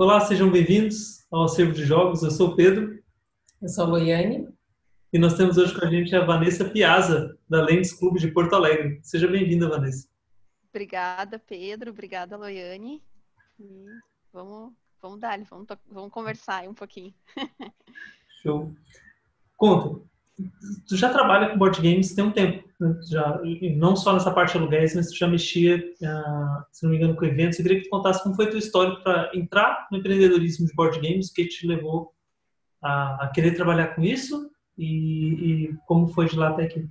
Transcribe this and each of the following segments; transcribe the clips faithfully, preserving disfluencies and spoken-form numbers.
Olá, sejam bem-vindos ao Acervo de Jogos. Eu sou o Pedro Eu sou a Loiane. e nós temos hoje com a gente a Vanessa Piazza, da Lentes Clube de Porto Alegre. Seja bem-vinda, Vanessa. Obrigada, Pedro. Obrigada, Loiane. E vamos, vamos dar, vamos, vamos conversar aí um pouquinho. Show. Conta, tu já trabalha com board games tem um tempo, né? Já, e não só nessa parte de aluguéis, mas tu já mexia, uh, se não me engano, com eventos. Eu queria que tu contasse como foi tua história para entrar no empreendedorismo de board games, o que te levou a, a querer trabalhar com isso e, e como foi de lá até aqui.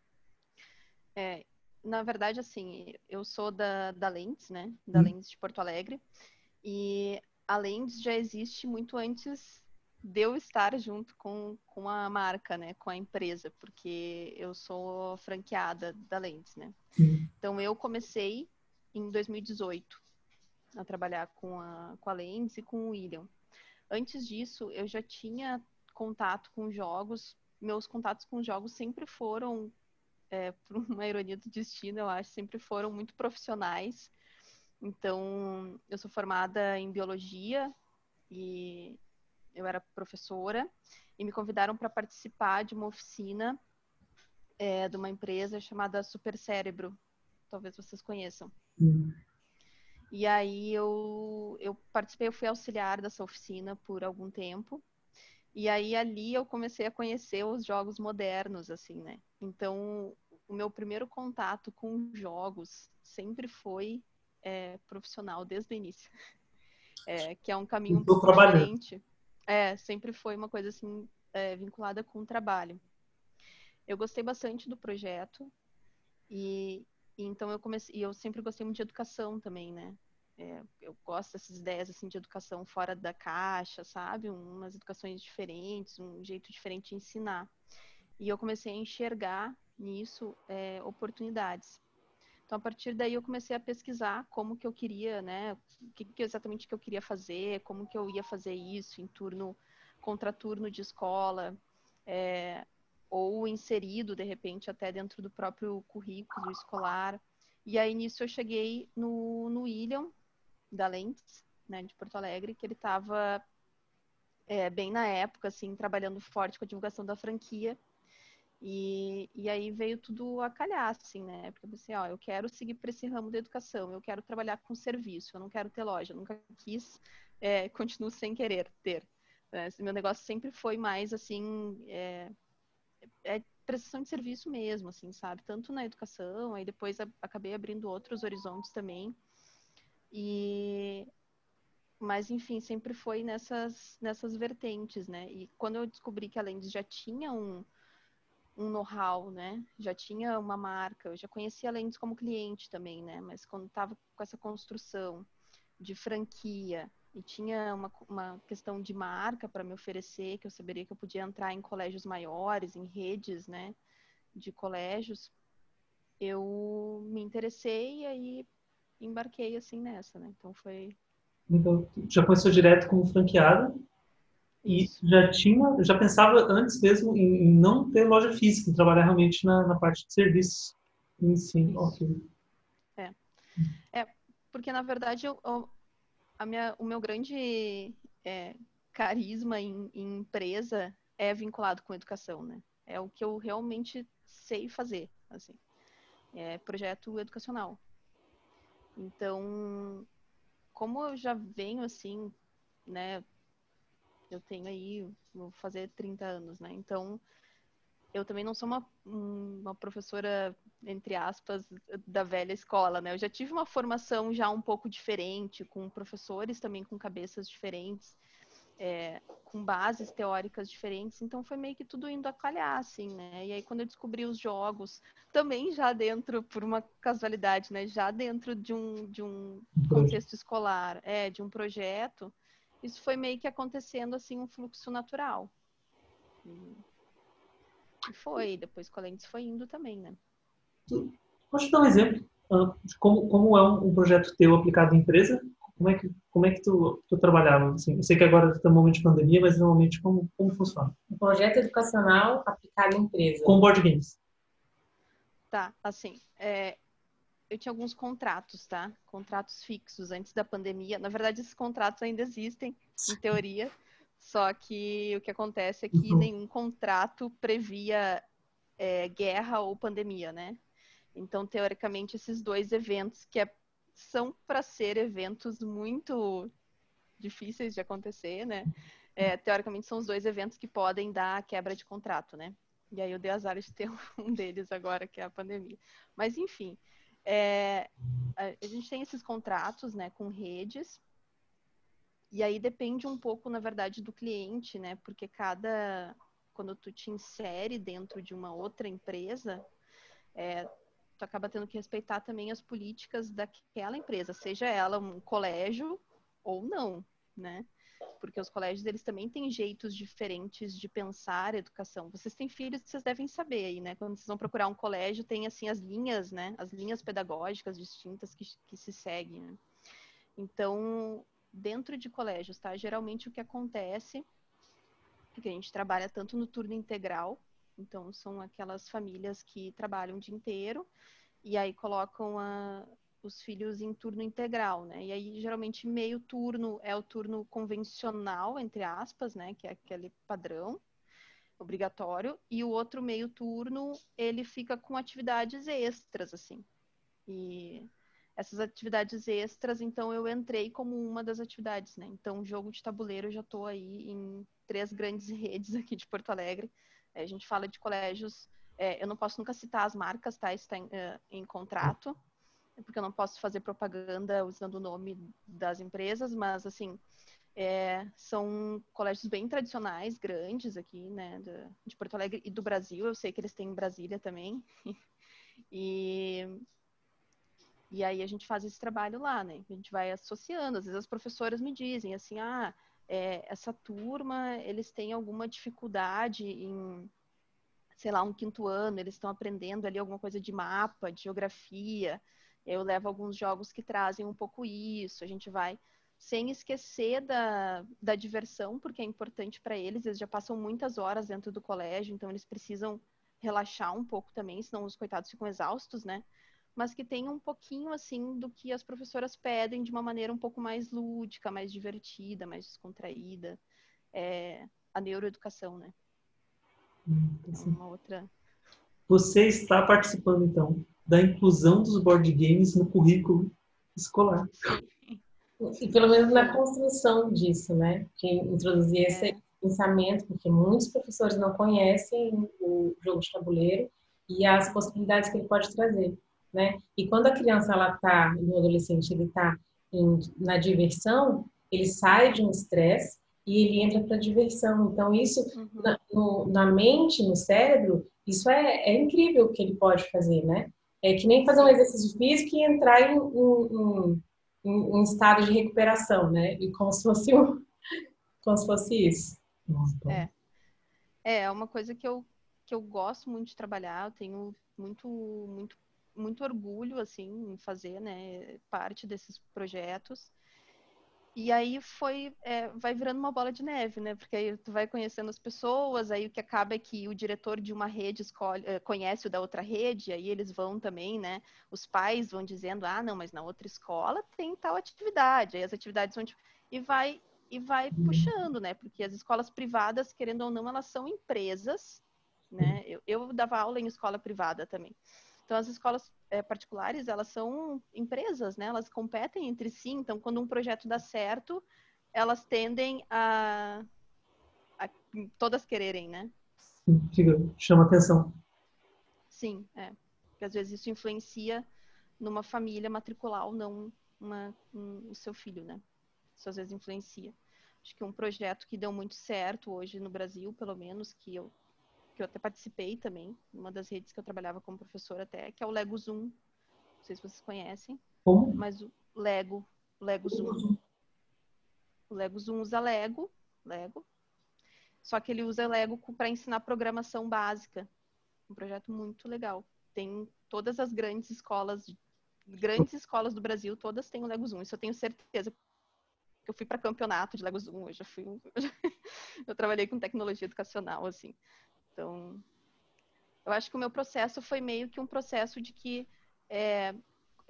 É, na verdade, assim, eu sou da, da Lentes, né? Da Hum. Lentes de Porto Alegre. E a Lentes já existe muito antes de eu estar junto com, com a marca, né? Com a empresa, porque eu sou franqueada da Lentes, né? Hum. Então, eu comecei em dois mil e dezoito a trabalhar com a, com a Lentes e com o William. Antes disso, eu já tinha contato com jogos. Meus contatos com jogos sempre foram, é, por uma ironia do destino, eu acho, sempre foram muito profissionais. Então, eu sou formada em biologia e eu era professora e me convidaram para participar de uma oficina é, de uma empresa chamada Super Cérebro. Talvez vocês conheçam. Hum. E aí eu, eu participei, eu fui auxiliar dessa oficina por algum tempo. E aí ali eu comecei a conhecer os jogos modernos, assim, né? Então, o meu primeiro contato com jogos sempre foi é, profissional, desde o início. É, que é um caminho um Estou pouco trabalhando. diferente. É, sempre foi uma coisa, assim, é, vinculada com o trabalho. Eu gostei bastante do projeto e, e então eu comecei... E eu sempre gostei muito de educação também, né? É, eu gosto dessas ideias assim de educação fora da caixa, sabe? Umas educações diferentes, um jeito diferente de ensinar. E eu comecei a enxergar nisso é, oportunidades. Então, a partir daí, eu comecei a pesquisar como que eu queria, né? O que, que exatamente que eu queria fazer, como que eu ia fazer isso em turno, contraturno de escola, é, ou inserido, de repente, até dentro do próprio currículo escolar. E aí, nisso, eu cheguei no, no William, da Lentes, né, de Porto Alegre, que ele estava é, bem na época, assim, trabalhando forte com a divulgação da franquia. E, e aí veio tudo a calhar, assim, né? Porque eu pensei, ó, eu quero seguir para esse ramo da educação, eu quero trabalhar com serviço, eu não quero ter loja, eu nunca quis, é, continuo sem querer ter. É, meu negócio sempre foi mais, assim, é, é prestação de serviço mesmo, assim, sabe? Tanto na educação, aí depois a, acabei abrindo outros horizontes também. E, mas, enfim, sempre foi nessas, nessas vertentes, né? E quando eu descobri que a Lens já tinha um, um know-how, né? Já tinha uma marca, eu já conhecia a Lens como cliente também, né? Mas quando estava com essa construção de franquia e tinha uma, uma questão de marca para me oferecer, que eu saberia que eu podia entrar em colégios maiores, em redes, né? De colégios, eu me interessei e aí embarquei assim nessa, né? Então foi Então, tu já começou direto como franqueada e isso. já tinha, já pensava antes mesmo em, em não ter loja física, em trabalhar realmente na, na parte de serviços. Sim, Isso. ok. É. É, porque na verdade eu, eu, a minha, o meu grande é, carisma em, em empresa é vinculado com educação, né? É o que eu realmente sei fazer, assim. É projeto educacional. Então, como eu já venho assim, né? Eu tenho aí, vou fazer trinta anos, né? Então, eu também não sou uma, uma professora, entre aspas, da velha escola, né? Eu já tive uma formação já um pouco diferente, com professores também com cabeças diferentes, é, com bases teóricas diferentes, então foi meio que tudo indo a calhar, assim, né? E aí quando eu descobri os jogos, também já dentro, por uma casualidade, né? Já dentro de um, de um contexto escolar, é, de um projeto, isso foi meio que acontecendo, assim, um fluxo natural. E e foi, depois com a Lentes foi indo também, né? Posso te dar um exemplo uh, de como, como é um, um projeto teu aplicado em empresa? Como é que, como é que tu, tu trabalhava? Assim, eu sei que agora está no momento de pandemia, mas normalmente como, como funciona? Um projeto educacional aplicado em empresa. Com board games. Tá, assim, é, eu tinha alguns contratos, tá? Contratos fixos antes da pandemia. Na verdade, esses contratos ainda existem, em teoria. Só que o que acontece é que Uhum. nenhum contrato previa é, guerra ou pandemia, né? Então, teoricamente, esses dois eventos que é, são para ser eventos muito difíceis de acontecer, né? É, teoricamente, são os dois eventos que podem dar quebra de contrato, né? E aí eu dei azar de ter um deles agora, que é a pandemia. Mas, enfim, é, a gente tem esses contratos, né, com redes, e aí depende um pouco, na verdade, do cliente, né? Porque cada... Quando tu te insere dentro de uma outra empresa, é, tu acaba tendo que respeitar também as políticas daquela empresa, seja ela um colégio ou não, né? Porque os colégios, eles também têm jeitos diferentes de pensar a educação. Vocês têm filhos, vocês devem saber aí, né? Quando vocês vão procurar um colégio, tem, assim, as linhas, né? As linhas pedagógicas distintas que, que se seguem, né? Então, dentro de colégios, tá? Geralmente o que acontece é que a gente trabalha tanto no turno integral, então são aquelas famílias que trabalham o dia inteiro, e aí colocam a, os filhos em turno integral, né? E aí, geralmente, meio turno é o turno convencional, entre aspas, né? Que é aquele padrão obrigatório. E o outro meio turno, ele fica com atividades extras, assim. E essas atividades extras, então, eu entrei como uma das atividades, né? Então, jogo de tabuleiro, eu já estou aí em três grandes redes aqui de Porto Alegre. A gente fala de colégios... É, eu não posso nunca citar as marcas, tá? Isso está em, uh, em contrato, porque eu não posso fazer propaganda usando o nome das empresas, mas, assim, é, são colégios bem tradicionais, grandes aqui, né, de, de Porto Alegre e do Brasil. Eu sei que eles têm em Brasília também. E, e aí a gente faz esse trabalho lá, né? A gente vai associando. Às vezes as professoras me dizem, assim, ah, é, essa turma, eles têm alguma dificuldade em... sei lá, um quinto ano, eles estão aprendendo ali alguma coisa de mapa, de geografia. Eu levo alguns jogos que trazem um pouco isso. A gente vai sem esquecer da, da diversão, porque é importante para eles. Eles já passam muitas horas dentro do colégio, então eles precisam relaxar um pouco também, senão os coitados ficam exaustos, né? Mas que tenha um pouquinho, assim, do que as professoras pedem de uma maneira um pouco mais lúdica, mais divertida, mais descontraída. É a neuroeducação, né? É uma outra... Você está participando, então, da inclusão dos board games no currículo escolar. Sim. E pelo menos na Sim. construção disso, né? De introduzir esse É. pensamento, porque muitos professores não conhecem o jogo de tabuleiro e as possibilidades que ele pode trazer, né? E quando a criança ela tá, no adolescente ele tá em, na diversão, ele sai de um estresse e ele entra para a diversão. Então isso Uhum. na, no, na mente, no cérebro, isso é, é incrível o que ele pode fazer, né? É que nem fazer um exercício físico e entrar em, em, em em, em estado de recuperação, né? E como se fosse, um, como se fosse isso. É. É uma coisa que eu, que eu gosto muito de trabalhar, eu tenho muito, muito, muito orgulho, assim, em fazer, né, parte desses projetos. E aí foi, é, vai virando uma bola de neve, né? Porque aí tu vai conhecendo as pessoas, aí o que acaba é que o diretor de uma rede escolhe, conhece o da outra rede, aí eles vão também, né? Os pais vão dizendo, ah, não, mas na outra escola tem tal atividade, aí as atividades vão... E vai, e vai puxando, né? Porque as escolas privadas, querendo ou não, elas são empresas, né? Eu, eu dava aula em escola privada também. Então, as escolas é, particulares, elas são empresas, né? Elas competem entre si. Então, quando um projeto dá certo, elas tendem a, a todas quererem, né? Fica, chama atenção. Sim, é. Porque às vezes isso influencia numa família matricular ou não uma, um, o seu filho, né? Isso às vezes influencia. Acho que um projeto que deu muito certo hoje no Brasil, pelo menos, que eu que eu até participei também, uma das redes que eu trabalhava como professora até, que é o Lego Zoom. Não sei se vocês conhecem, Como? mas o Lego, o Lego Zoom. O Lego Zoom usa Lego, Lego, só que ele usa Lego para ensinar programação básica. Um projeto muito legal. Tem todas as grandes escolas, grandes escolas do Brasil, todas têm o Lego Zoom. Isso eu tenho certeza. Eu fui para campeonato de Lego Zoom, eu já fui, eu trabalhei com tecnologia educacional, assim. Então, eu acho que o meu processo foi meio que um processo de que é,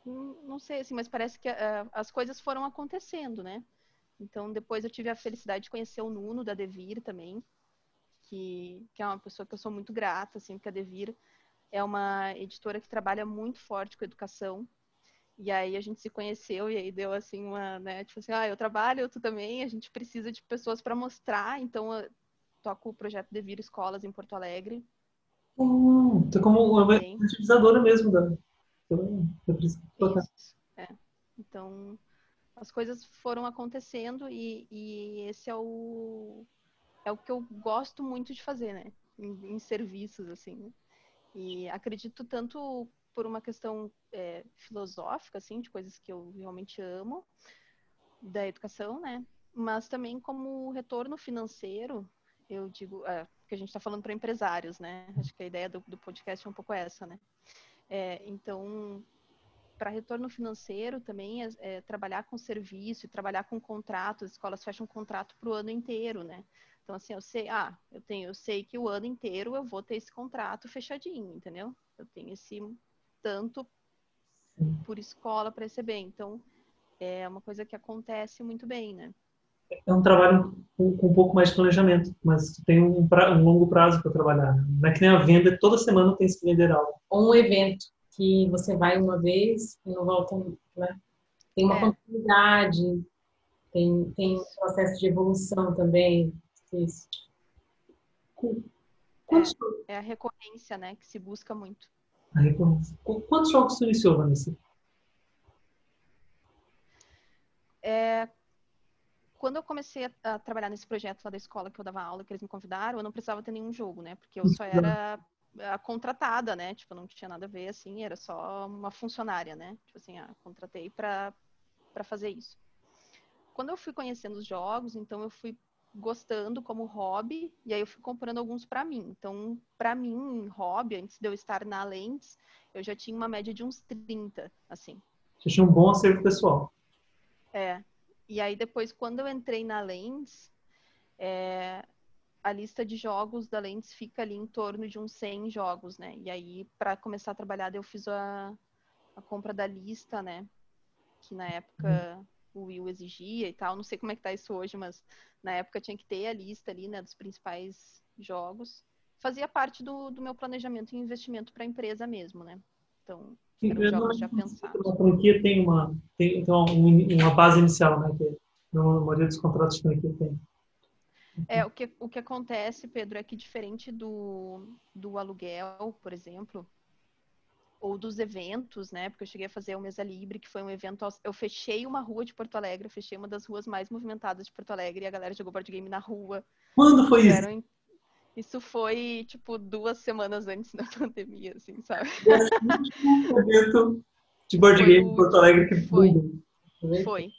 hum, não sei, assim, mas parece que uh, as coisas foram acontecendo, né? Então, depois eu tive a felicidade de conhecer o Nuno, da Devir também, que, que é uma pessoa que eu sou muito grata, assim, porque a Devir é uma editora que trabalha muito forte com educação. E aí a gente se conheceu e aí deu, assim, uma, né, tipo assim, ah, eu trabalho, tu também, a gente precisa de pessoas para mostrar, então eu toco o projeto Devir Escolas em Porto Alegre. Hum, tu como uma Também. utilizadora mesmo da... da Isso, é. Então, as coisas foram acontecendo e, e esse é o, é o que eu gosto muito de fazer, né? Em, em serviços, assim, né? E acredito tanto por uma questão é, filosófica, assim, de coisas que eu realmente amo, da educação, né? Mas também como retorno financeiro, eu digo, é, que a gente está falando para empresários, né? Acho que a ideia do, do podcast é um pouco essa, né? É, então, para retorno financeiro também é, é trabalhar com serviço e trabalhar com contratos. As escolas fecham um contrato para o ano inteiro, né? Então, assim, eu sei, ah, eu tenho, eu sei que o ano inteiro eu vou ter esse contrato fechadinho, entendeu? Eu tenho esse tanto por escola para receber. Então, é uma coisa que acontece muito bem, né? É um trabalho com, com um pouco mais de planejamento, mas tu tem um, pra, um longo prazo para trabalhar. Né? Não é que nem a venda, toda semana tem que vender algo. Ou um evento que você vai uma vez e não volta, né? Tem uma É. continuidade, tem, tem um processo de evolução também. Isso. Quantos, É, é a recorrência, né, que se busca muito. aí, quantos jogos tu iniciou, Vanessa? É, quando eu comecei a, a trabalhar nesse projeto lá da escola que eu dava aula, que eles me convidaram, eu não precisava ter nenhum jogo, né? Porque eu só era a contratada, né? Tipo, não tinha nada a ver, assim, era só uma funcionária, né? Tipo assim, ah, contratei pra, pra fazer isso. Quando eu fui conhecendo os jogos, então eu fui gostando como hobby, e aí eu fui comprando alguns pra mim. Então, pra mim, hobby, antes de eu estar na Lentes, eu já tinha uma média de uns trinta, assim. Você tinha um bom acervo pessoal. É. E aí depois, quando eu entrei na Lens, é, a lista de jogos da Lens fica ali em torno de uns cem jogos, né? E aí, para começar a trabalhar, eu fiz a, a compra da lista, né? Que na época o Will exigia e tal. Não sei como é que tá isso hoje, mas na época tinha que ter a lista ali, né? Dos principais jogos. Fazia parte do, do meu planejamento e investimento para a empresa mesmo, né? Então, eram jogos já pensados. A franquia tem uma, tem, tem uma, uma base inicial, né? Que na maioria dos contratos de franquia tem. É, o que, o que acontece, Pedro, é que diferente do, do aluguel, por exemplo, ou dos eventos, né? Porque eu cheguei a fazer o Mesa Libre, que foi um evento. Eu fechei uma rua de Porto Alegre, eu fechei uma das ruas mais movimentadas de Porto Alegre e a galera jogou board game na rua. Quando foi Tiveram, isso? Isso foi, tipo, duas semanas antes da pandemia, assim, sabe? O evento de board Foi game em o Porto Alegre que Foi, boom. foi.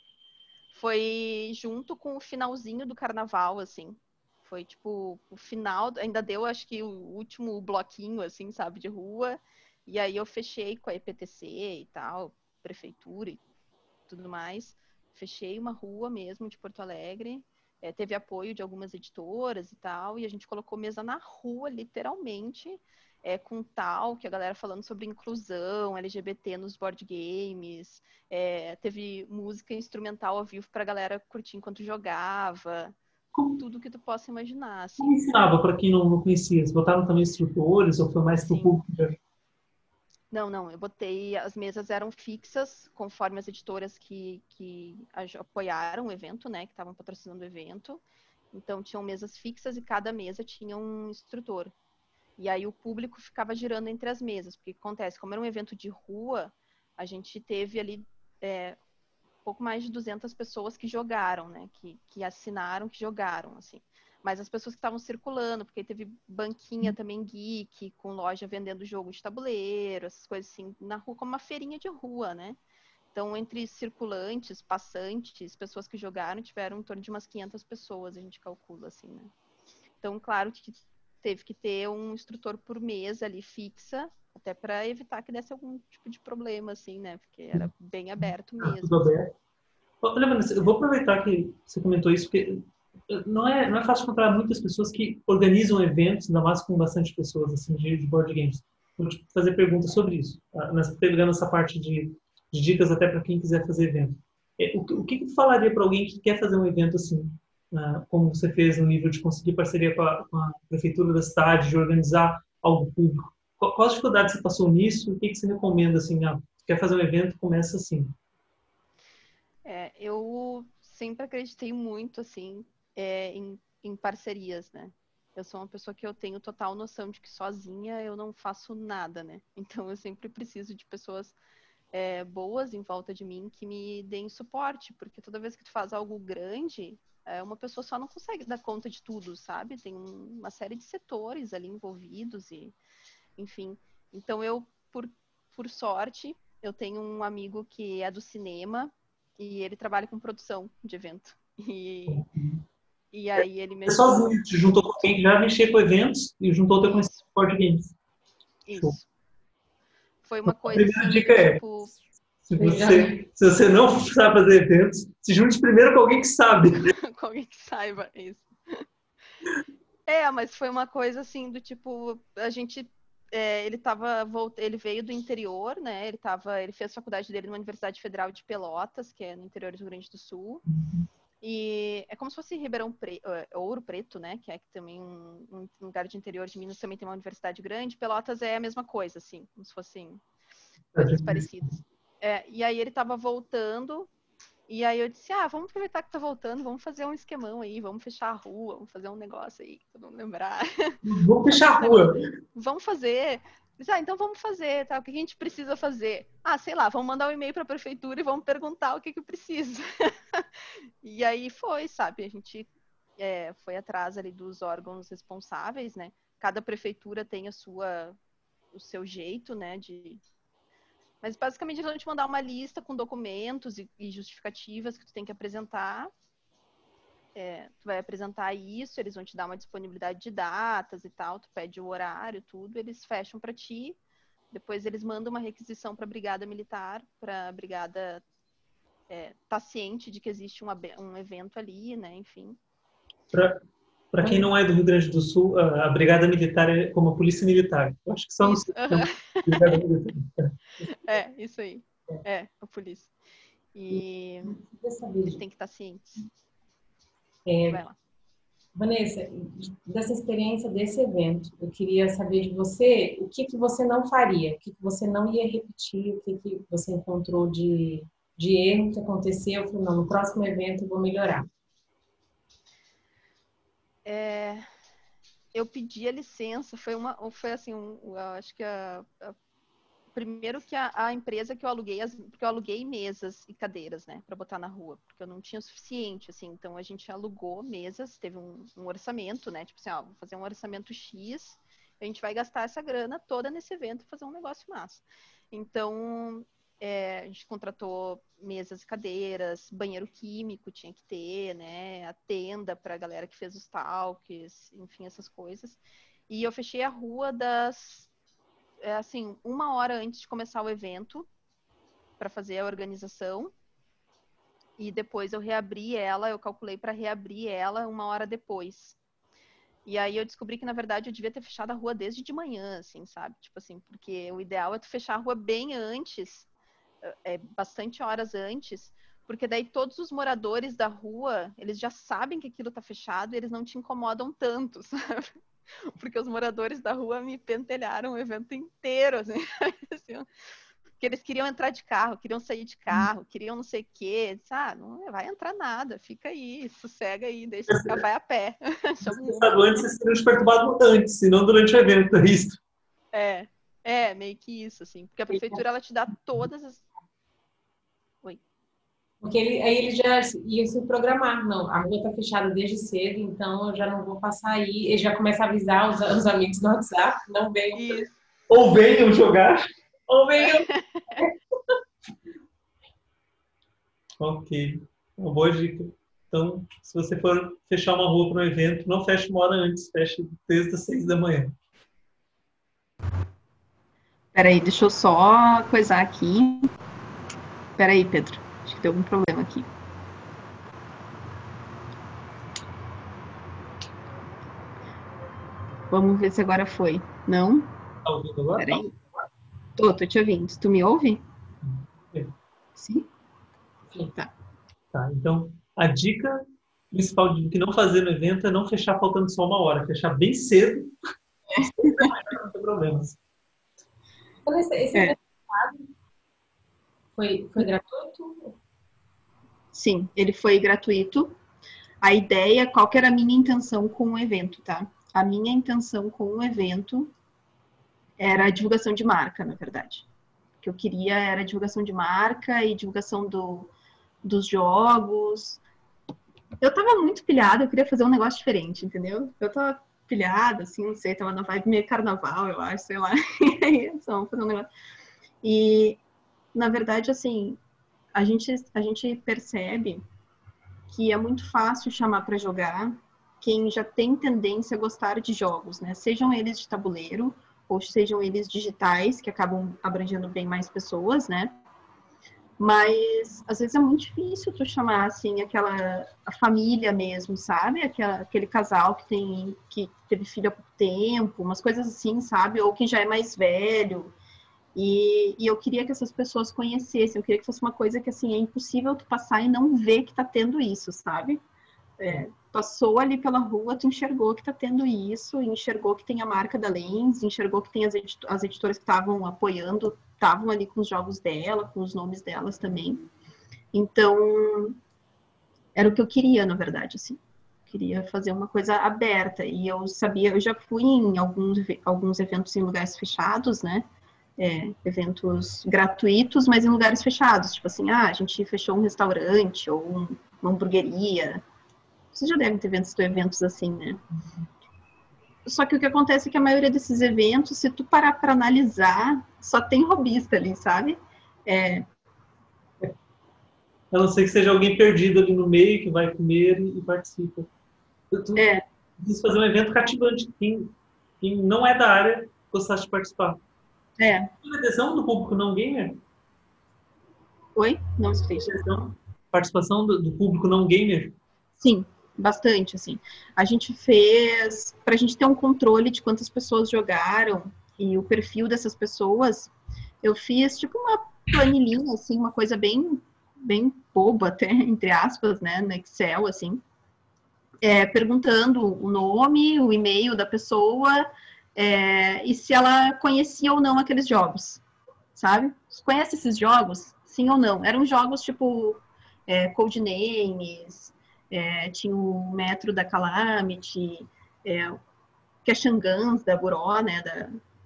Foi junto com o finalzinho do carnaval, assim. Foi, tipo, o final, ainda deu, acho que, o último bloquinho, assim, sabe, de rua. E aí eu fechei com a E P T C e tal, prefeitura e tudo mais. Fechei uma rua mesmo de Porto Alegre. É, teve apoio de algumas editoras e tal. E a gente colocou mesa na rua, literalmente, é, com tal, que a galera falando sobre inclusão, L G B T nos board games. É, teve música instrumental ao vivo pra galera curtir enquanto jogava. Como, Tudo que tu possa imaginar, como assim. ensinava para quem não, não conhecia? Vocês botaram também instrutores ou foi mais para o Sim. público? Não, não, eu botei, as mesas eram fixas, conforme as editoras que, que apoiaram o evento, né, que estavam patrocinando o evento. Então, tinham mesas fixas e cada mesa tinha um instrutor. E aí o público ficava girando entre as mesas, porque o que acontece, como era um evento de rua, a gente teve ali é, pouco mais de duzentas pessoas que jogaram, né, que, que assinaram, que jogaram, assim. Mas as pessoas que estavam circulando, porque teve banquinha também geek, com loja vendendo jogo de tabuleiro, essas coisas assim, na rua, como uma feirinha de rua, né? Então, entre circulantes, passantes, pessoas que jogaram, tiveram em torno de umas quinhentas pessoas, a gente calcula, assim, né? Então, claro que teve que ter um instrutor por mesa ali, fixa, até para evitar que desse algum tipo de problema, assim, né? Porque era bem aberto Ah, mesmo. tudo aberto. Olha, Vanessa, eu vou aproveitar que você comentou isso, porque não é, não é fácil encontrar muitas pessoas que organizam eventos, ainda mais com bastante pessoas assim, de, de board games. Vou te fazer perguntas sobre isso. Tá? Nessa, pegando essa parte de de dicas até para quem quiser fazer evento. É, o, o que, que tu falaria para alguém que quer fazer um evento assim, uh, como você fez no nível de conseguir parceria com a, com a prefeitura da cidade, de organizar algo público? Qual, quais dificuldades você passou nisso? O que, que você recomenda assim? Ah, quer fazer um evento, começa assim. É, eu sempre acreditei muito, assim, é, em, em parcerias, né? Eu sou uma pessoa que eu tenho total noção de que sozinha eu não faço nada, né? Então eu sempre preciso de pessoas é, boas em volta de mim que me deem suporte, porque toda vez que tu faz algo grande, é, uma pessoa só não consegue dar conta de tudo, sabe? Tem um, uma série de setores ali envolvidos e, enfim. Então eu, por, por sorte, eu tenho um amigo que é do cinema e ele trabalha com produção de evento. E, e aí ele me Você ajudou sozinho, te juntou com muito. alguém que já mexia com eventos e juntou o teu conhecimento Isso, de board games. Show. isso. Foi uma A coisa primeira assim do dica é, tipo, se você, se você não sabe fazer eventos, se junte primeiro com alguém que sabe. com alguém que saiba isso. É, mas foi uma coisa assim do tipo, a gente, é, ele tava, ele veio do interior, né? Ele tava, ele fez a faculdade dele numa Universidade Federal de Pelotas, que é no interior do Rio Grande do Sul. E é como se fosse Ribeirão Preto, Ouro Preto, né? Que é também um, um lugar de interior de Minas, também tem uma universidade grande. Pelotas é a mesma coisa, assim, como se fossem coisas parecidas. É, e aí ele tava voltando. E aí eu disse, ah, vamos aproveitar que tá voltando, vamos fazer um esquemão aí, vamos fechar a rua, vamos fazer um negócio aí, pra não lembrar. Vamos fechar a rua. Vamos fazer. Disse, ah, então vamos fazer, tá? O que a gente precisa fazer? Ah, sei lá, vamos mandar um e-mail para a prefeitura e vamos perguntar o que que precisa. E aí foi, sabe? A gente é, foi atrás ali dos órgãos responsáveis, né? Cada prefeitura tem a sua, o seu jeito, né? De Mas basicamente eles vão te mandar uma lista com documentos e, e justificativas que tu tem que apresentar. É, tu vai apresentar isso, eles vão te dar uma disponibilidade de datas e tal, tu pede o horário, tudo, eles fecham para ti. Depois eles mandam uma requisição para a Brigada Militar, para a Brigada é, tá ciente de que existe um, um evento ali, né? Enfim. Para quem não é do Rio Grande do Sul, a, a Brigada Militar é como a Polícia Militar. Eu acho que só no Isso, Sul. Brigada Militar. é, isso aí. É, a polícia. E eles têm que estar cientes. É, Vai lá. Vanessa, dessa experiência desse evento, eu queria saber de você o que, que você não faria, o que, que você não ia repetir, o que, que você encontrou de, de erro que aconteceu. Eu falei, não, no próximo evento eu vou melhorar. É, eu pedi a licença, foi uma, foi assim, um, eu acho que a, a primeiro que a, a empresa que eu aluguei, as, porque eu aluguei mesas e cadeiras, né, para botar na rua, porque eu não tinha o suficiente, assim, então a gente alugou mesas, teve um, um orçamento, né, tipo assim, ó, vou fazer um orçamento X, a gente vai gastar essa grana toda nesse evento e fazer um negócio massa. Então, é, a gente contratou mesas e cadeiras, banheiro químico tinha que ter, né, a tenda para a galera que fez os talks, enfim, essas coisas. E eu fechei a rua das É, assim, uma hora antes de começar o evento para fazer a organização e depois eu reabri ela, eu calculei para reabrir ela uma hora depois. E aí eu descobri que, na verdade, eu devia ter fechado a rua desde de manhã, assim, sabe? Tipo assim, porque o ideal é tu fechar a rua bem antes, é, bastante horas antes, porque daí todos os moradores da rua, eles já sabem que aquilo tá fechado e eles não te incomodam tanto, sabe? Porque os moradores da rua me pentelharam o evento inteiro, assim, assim, porque eles queriam entrar de carro, queriam sair de carro, queriam não sei o quê. Ah, não vai entrar nada, fica aí, sossega aí, deixa, vai a pé. Pensado antes, vocês teriam te perturbado antes, e não durante o evento, é isso? É, é, meio que isso, assim, porque a prefeitura, ela te dá todas as... Oi. Porque ele, aí ele já ia se programar, não, a rua está fechada desde cedo, então eu já não vou passar aí. Ele já começa a avisar os, os amigos no WhatsApp, não venham. Isso. Ou venham jogar, ou venham. Ok, uma boa dica. Então, se você for fechar uma rua para um evento, não feche uma hora antes, feche desde as seis da manhã. Peraí, deixa eu só coisar aqui. Peraí, Pedro, acho que deu algum problema aqui. Vamos ver se agora foi. Não? Tá ouvindo agora? Peraí. Tô, tô te ouvindo. Tu me ouve? É. Sim? Sim. Tá. Tá, então, a dica principal de que não fazer no evento é não fechar faltando só uma hora, fechar bem cedo, não tem problemas. Então, esse, esse É. evento foi, foi gratuito? Sim, ele foi gratuito. A ideia, qual que era a minha intenção com o evento, tá? A minha intenção com o evento era a divulgação de marca, na verdade. O que eu queria era a divulgação de marca e divulgação do, dos jogos. Eu tava muito pilhada, eu queria fazer um negócio diferente, entendeu? Eu tava pilhada, assim, não sei, tava na vibe meio carnaval, eu acho, sei lá. E aí, só fazer um negócio. E, na verdade, assim, a gente, a gente percebe que é muito fácil chamar para jogar quem já tem tendência a gostar de jogos, né? Sejam eles de tabuleiro ou sejam eles digitais, que acabam abrangendo bem mais pessoas, né? Mas às vezes é muito difícil tu chamar assim aquela a família mesmo, sabe? Aquela, aquele casal que tem que teve filho há pouco tempo, umas coisas assim, sabe? Ou quem já é mais velho. E, e eu queria que essas pessoas conhecessem, eu queria que fosse uma coisa que assim é impossível tu passar e não ver que tá tendo isso, sabe? É, passou ali pela rua, tu enxergou que tá tendo isso, enxergou que tem a marca da Lens, enxergou que tem as, edit as editoras que estavam apoiando, estavam ali com os jogos dela, com os nomes delas também. Então, era o que eu queria, na verdade, assim. Queria fazer uma coisa aberta. E eu sabia, eu já fui em alguns, alguns eventos em lugares fechados, né? É, eventos gratuitos, mas em lugares fechados. Tipo assim, ah, a gente fechou um restaurante ou um, uma hamburgueria. Vocês já devem ter visto eventos assim, né? Só que o que acontece é que a maioria desses eventos, se tu parar para analisar, só tem hobbyista ali, sabe? É, A não ser que seja alguém perdido ali no meio, que vai comer e participa. Tu é, precisa fazer um evento cativante. Quem, quem não é da área gostasse de participar. é. Tem adesão do público não gamer? Oi? Não escutei. Adesão? Participação do, do público não gamer? Sim, bastante, assim. A gente fez, para a gente ter um controle de quantas pessoas jogaram e o perfil dessas pessoas, eu fiz tipo uma planilhinha, assim, uma coisa bem, bem boba até, entre aspas, né, no Excel, assim, é, perguntando o nome, o e-mail da pessoa é, e se ela conhecia ou não aqueles jogos, sabe? Conhece esses jogos? Sim ou não? Eram jogos tipo é, Codenames, é, tinha o Metro da Calamity, é, Guns da Buró, né? Da...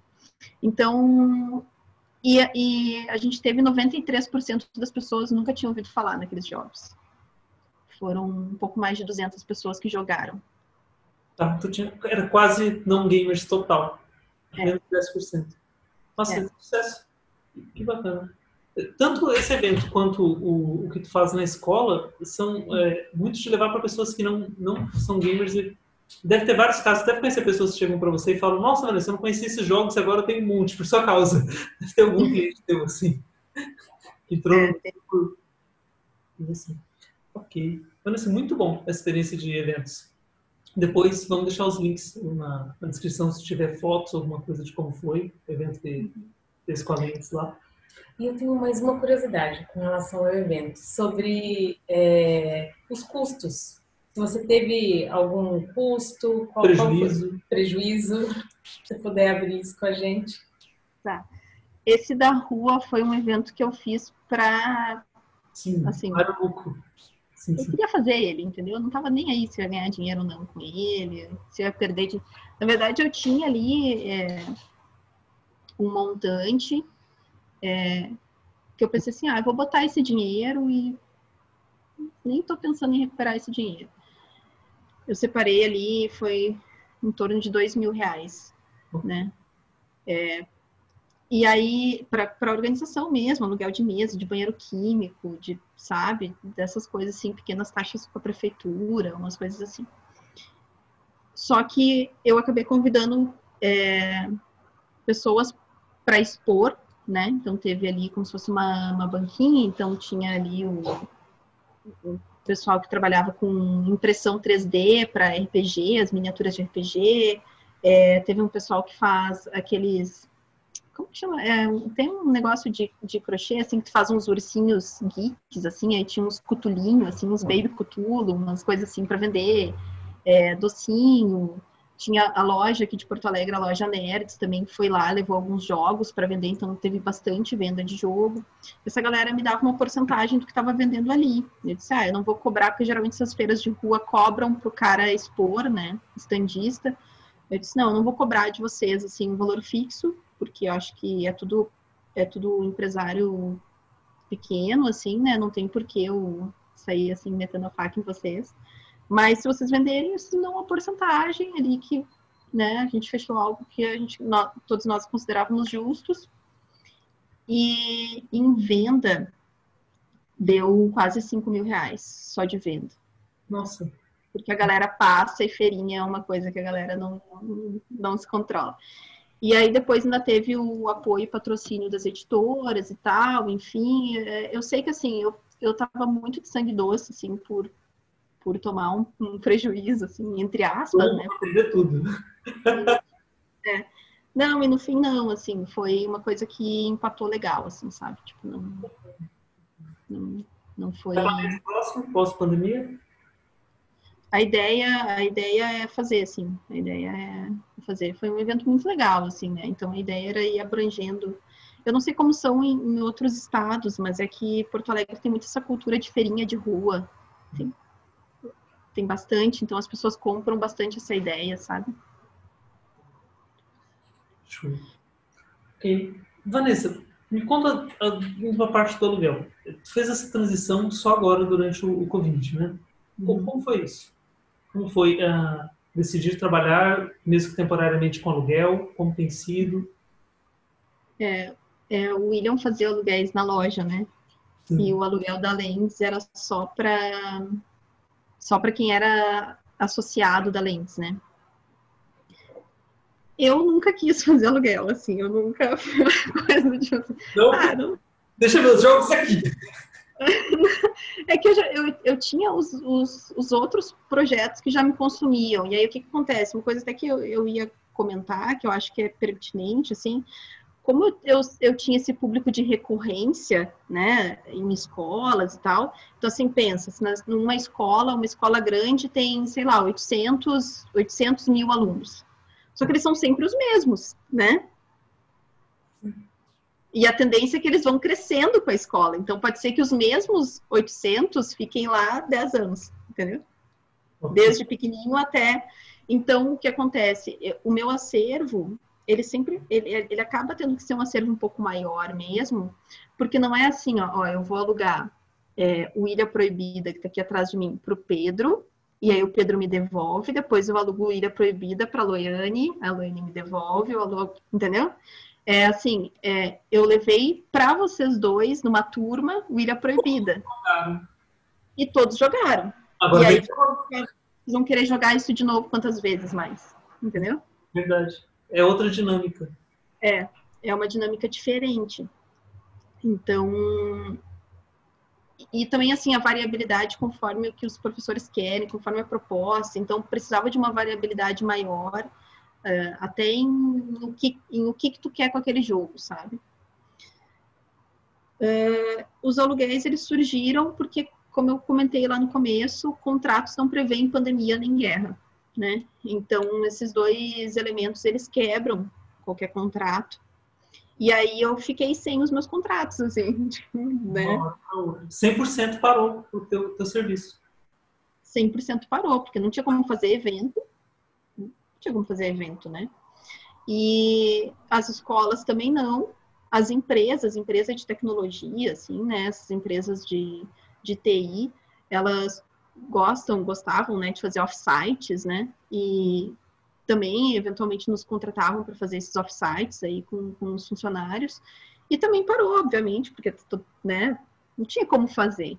Então, e, e a gente teve noventa e três por cento das pessoas nunca tinham ouvido falar naqueles jogos. Foram um pouco mais de duzentas pessoas que jogaram. Tá, tu tinha, era quase não gamers total. É. Menos de dez por cento. Nossa, É. sucesso. Que bacana. Tanto esse evento quanto o, o que tu faz na escola são é, muito de levar para pessoas que não, não são gamers. E deve ter vários casos. Deve conhecer pessoas que chegam para você e falam: Nossa, Vanessa, eu não conhecia esses jogos, agora eu tenho um monte por sua causa. Deve ter algum cliente teu assim que entrou É, no por... assim. Ok. Vanessa, muito bom essa experiência de eventos. Depois vamos deixar os links na, na descrição se tiver fotos, alguma coisa de como foi o evento que fez com a Lens lá. E eu tenho mais uma curiosidade com relação ao evento, sobre é, os custos. Se você teve algum custo, qual, Prejuízo. qual foi o prejuízo, se puder abrir isso com a gente. tá. Esse da rua foi um evento que eu fiz para... Sim, assim, para o lucro. Sim, eu sim. queria fazer ele, entendeu? Eu não tava nem aí se eu ia ganhar dinheiro ou não com ele, se eu ia perder de... Na verdade, eu tinha ali é, um montante é, que eu pensei assim, ah, eu vou botar esse dinheiro e nem tô pensando em recuperar esse dinheiro. Eu separei ali, foi em torno de dois mil reais, né? É, e aí, para a organização mesmo, aluguel de mesa, de banheiro químico, de, sabe, dessas coisas assim, pequenas taxas com a prefeitura, umas coisas assim. Só que eu acabei convidando é, pessoas para expor, né? Então teve ali como se fosse uma, uma banquinha, então tinha ali o, o pessoal que trabalhava com impressão três D para R P G, as miniaturas de R P G, é, teve um pessoal que faz aqueles como que chama? É, tem um negócio de, de crochê, assim, que tu faz uns ursinhos geeks, assim, aí tinha uns cutulinhos, assim, uns baby cutulo, umas coisas assim pra vender, é, docinho. Tinha a loja aqui de Porto Alegre, a loja Nerds, também foi lá, levou alguns jogos para vender, então teve bastante venda de jogo. Essa galera me dava uma porcentagem do que estava vendendo ali. Eu disse, ah, eu não vou cobrar, porque geralmente essas feiras de rua cobram pro cara expor, né, estandista. Eu disse, não, eu não vou cobrar de vocês, assim, um valor fixo, porque eu acho que é tudo, é tudo empresário pequeno, assim, né, não tem por que eu sair, assim, metendo a faca em vocês. Mas se vocês venderem, vocês dão uma porcentagem ali que, né, a gente fechou algo que a gente, nós, todos nós considerávamos justos. E em venda, deu quase cinco mil reais só de venda. Nossa. Porque a galera passa e feirinha é uma coisa que a galera não, não, não se controla. E aí depois ainda teve o apoio e patrocínio das editoras e tal, enfim. Eu sei que, assim, eu, eu tava muito de sangue doce, assim, por por tomar um, um prejuízo, assim, entre aspas, Vamos né? perder tudo. É. Não, e no fim não, assim, foi uma coisa que empatou legal, assim, sabe? Tipo, não, não, não foi... Mais próximo, pós-pandemia? A ideia, a ideia é fazer, assim, a ideia é fazer. Foi um evento muito legal, assim, né? Então a ideia era ir abrangendo. Eu não sei como são em, em outros estados, mas é que Porto Alegre tem muito essa cultura de feirinha de rua, assim, tem bastante, então as pessoas compram bastante essa ideia, sabe? Show. Ok. Vanessa, me conta uma parte do aluguel. Tu fez essa transição só agora durante o, o Covid, né? Como, Uhum. como foi isso? Como foi uh, decidir trabalhar, mesmo que temporariamente, com aluguel? Como tem sido? É, é, o William fazia aluguéis na loja, né? E Sim. o aluguel da Lens era só para só para quem era associado da Lens, né? Eu nunca quis fazer aluguel, assim, eu nunca coisa de Não, ah, não. deixa meus jogos aqui. É que eu, já, eu, eu tinha os, os, os outros projetos que já me consumiam. E aí o que, que acontece? Uma coisa até que eu, eu ia comentar, que eu acho que é pertinente, assim, como eu, eu tinha esse público de recorrência, né, em escolas e tal, então assim, pensa, se numa escola, uma escola grande tem, sei lá, oitocentos, oitocentos mil alunos. Só que eles são sempre os mesmos, né? E a tendência é que eles vão crescendo com a escola. Então pode ser que os mesmos oitocentos fiquem lá dez anos, entendeu? Desde pequenininho até... Então, o que acontece? O meu acervo, ele sempre, ele, ele acaba tendo que ser um acervo um pouco maior mesmo, porque não é assim, ó, ó eu vou alugar é, o Ilha Proibida, que tá aqui atrás de mim, pro Pedro, e aí o Pedro me devolve, depois eu alugo o Ilha Proibida pra Loiane, a Loiane me devolve, eu alugo, entendeu? É assim, é, eu levei para vocês dois, numa turma, o Ilha Proibida. E todos jogaram. Agora e aí, vem... vocês vão querer jogar isso de novo quantas vezes mais? Entendeu? Verdade. É outra dinâmica. É, é uma dinâmica diferente. Então, e também, assim, a variabilidade conforme o que os professores querem, conforme a proposta. Então, precisava de uma variabilidade maior, uh, até em, no que, em o que, que tu quer com aquele jogo, sabe? Uh, os aluguéis, eles surgiram porque, como eu comentei lá no começo, contratos não prevêem pandemia nem guerra, né? Então, esses dois elementos, eles quebram qualquer contrato. E aí eu fiquei sem os meus contratos, assim, né? cem por cento parou o teu, teu serviço. cem por cento parou, porque não tinha como fazer evento. Não tinha como fazer evento, né? E as escolas também não. As empresas, empresas de tecnologia, assim, né? Essas empresas de, de T I, elas gostam, gostavam, né, de fazer off-sites, né? E também, eventualmente, nos contratavam para fazer esses off-sites aí com, com os funcionários. E também parou, obviamente, porque, né, não tinha como fazer.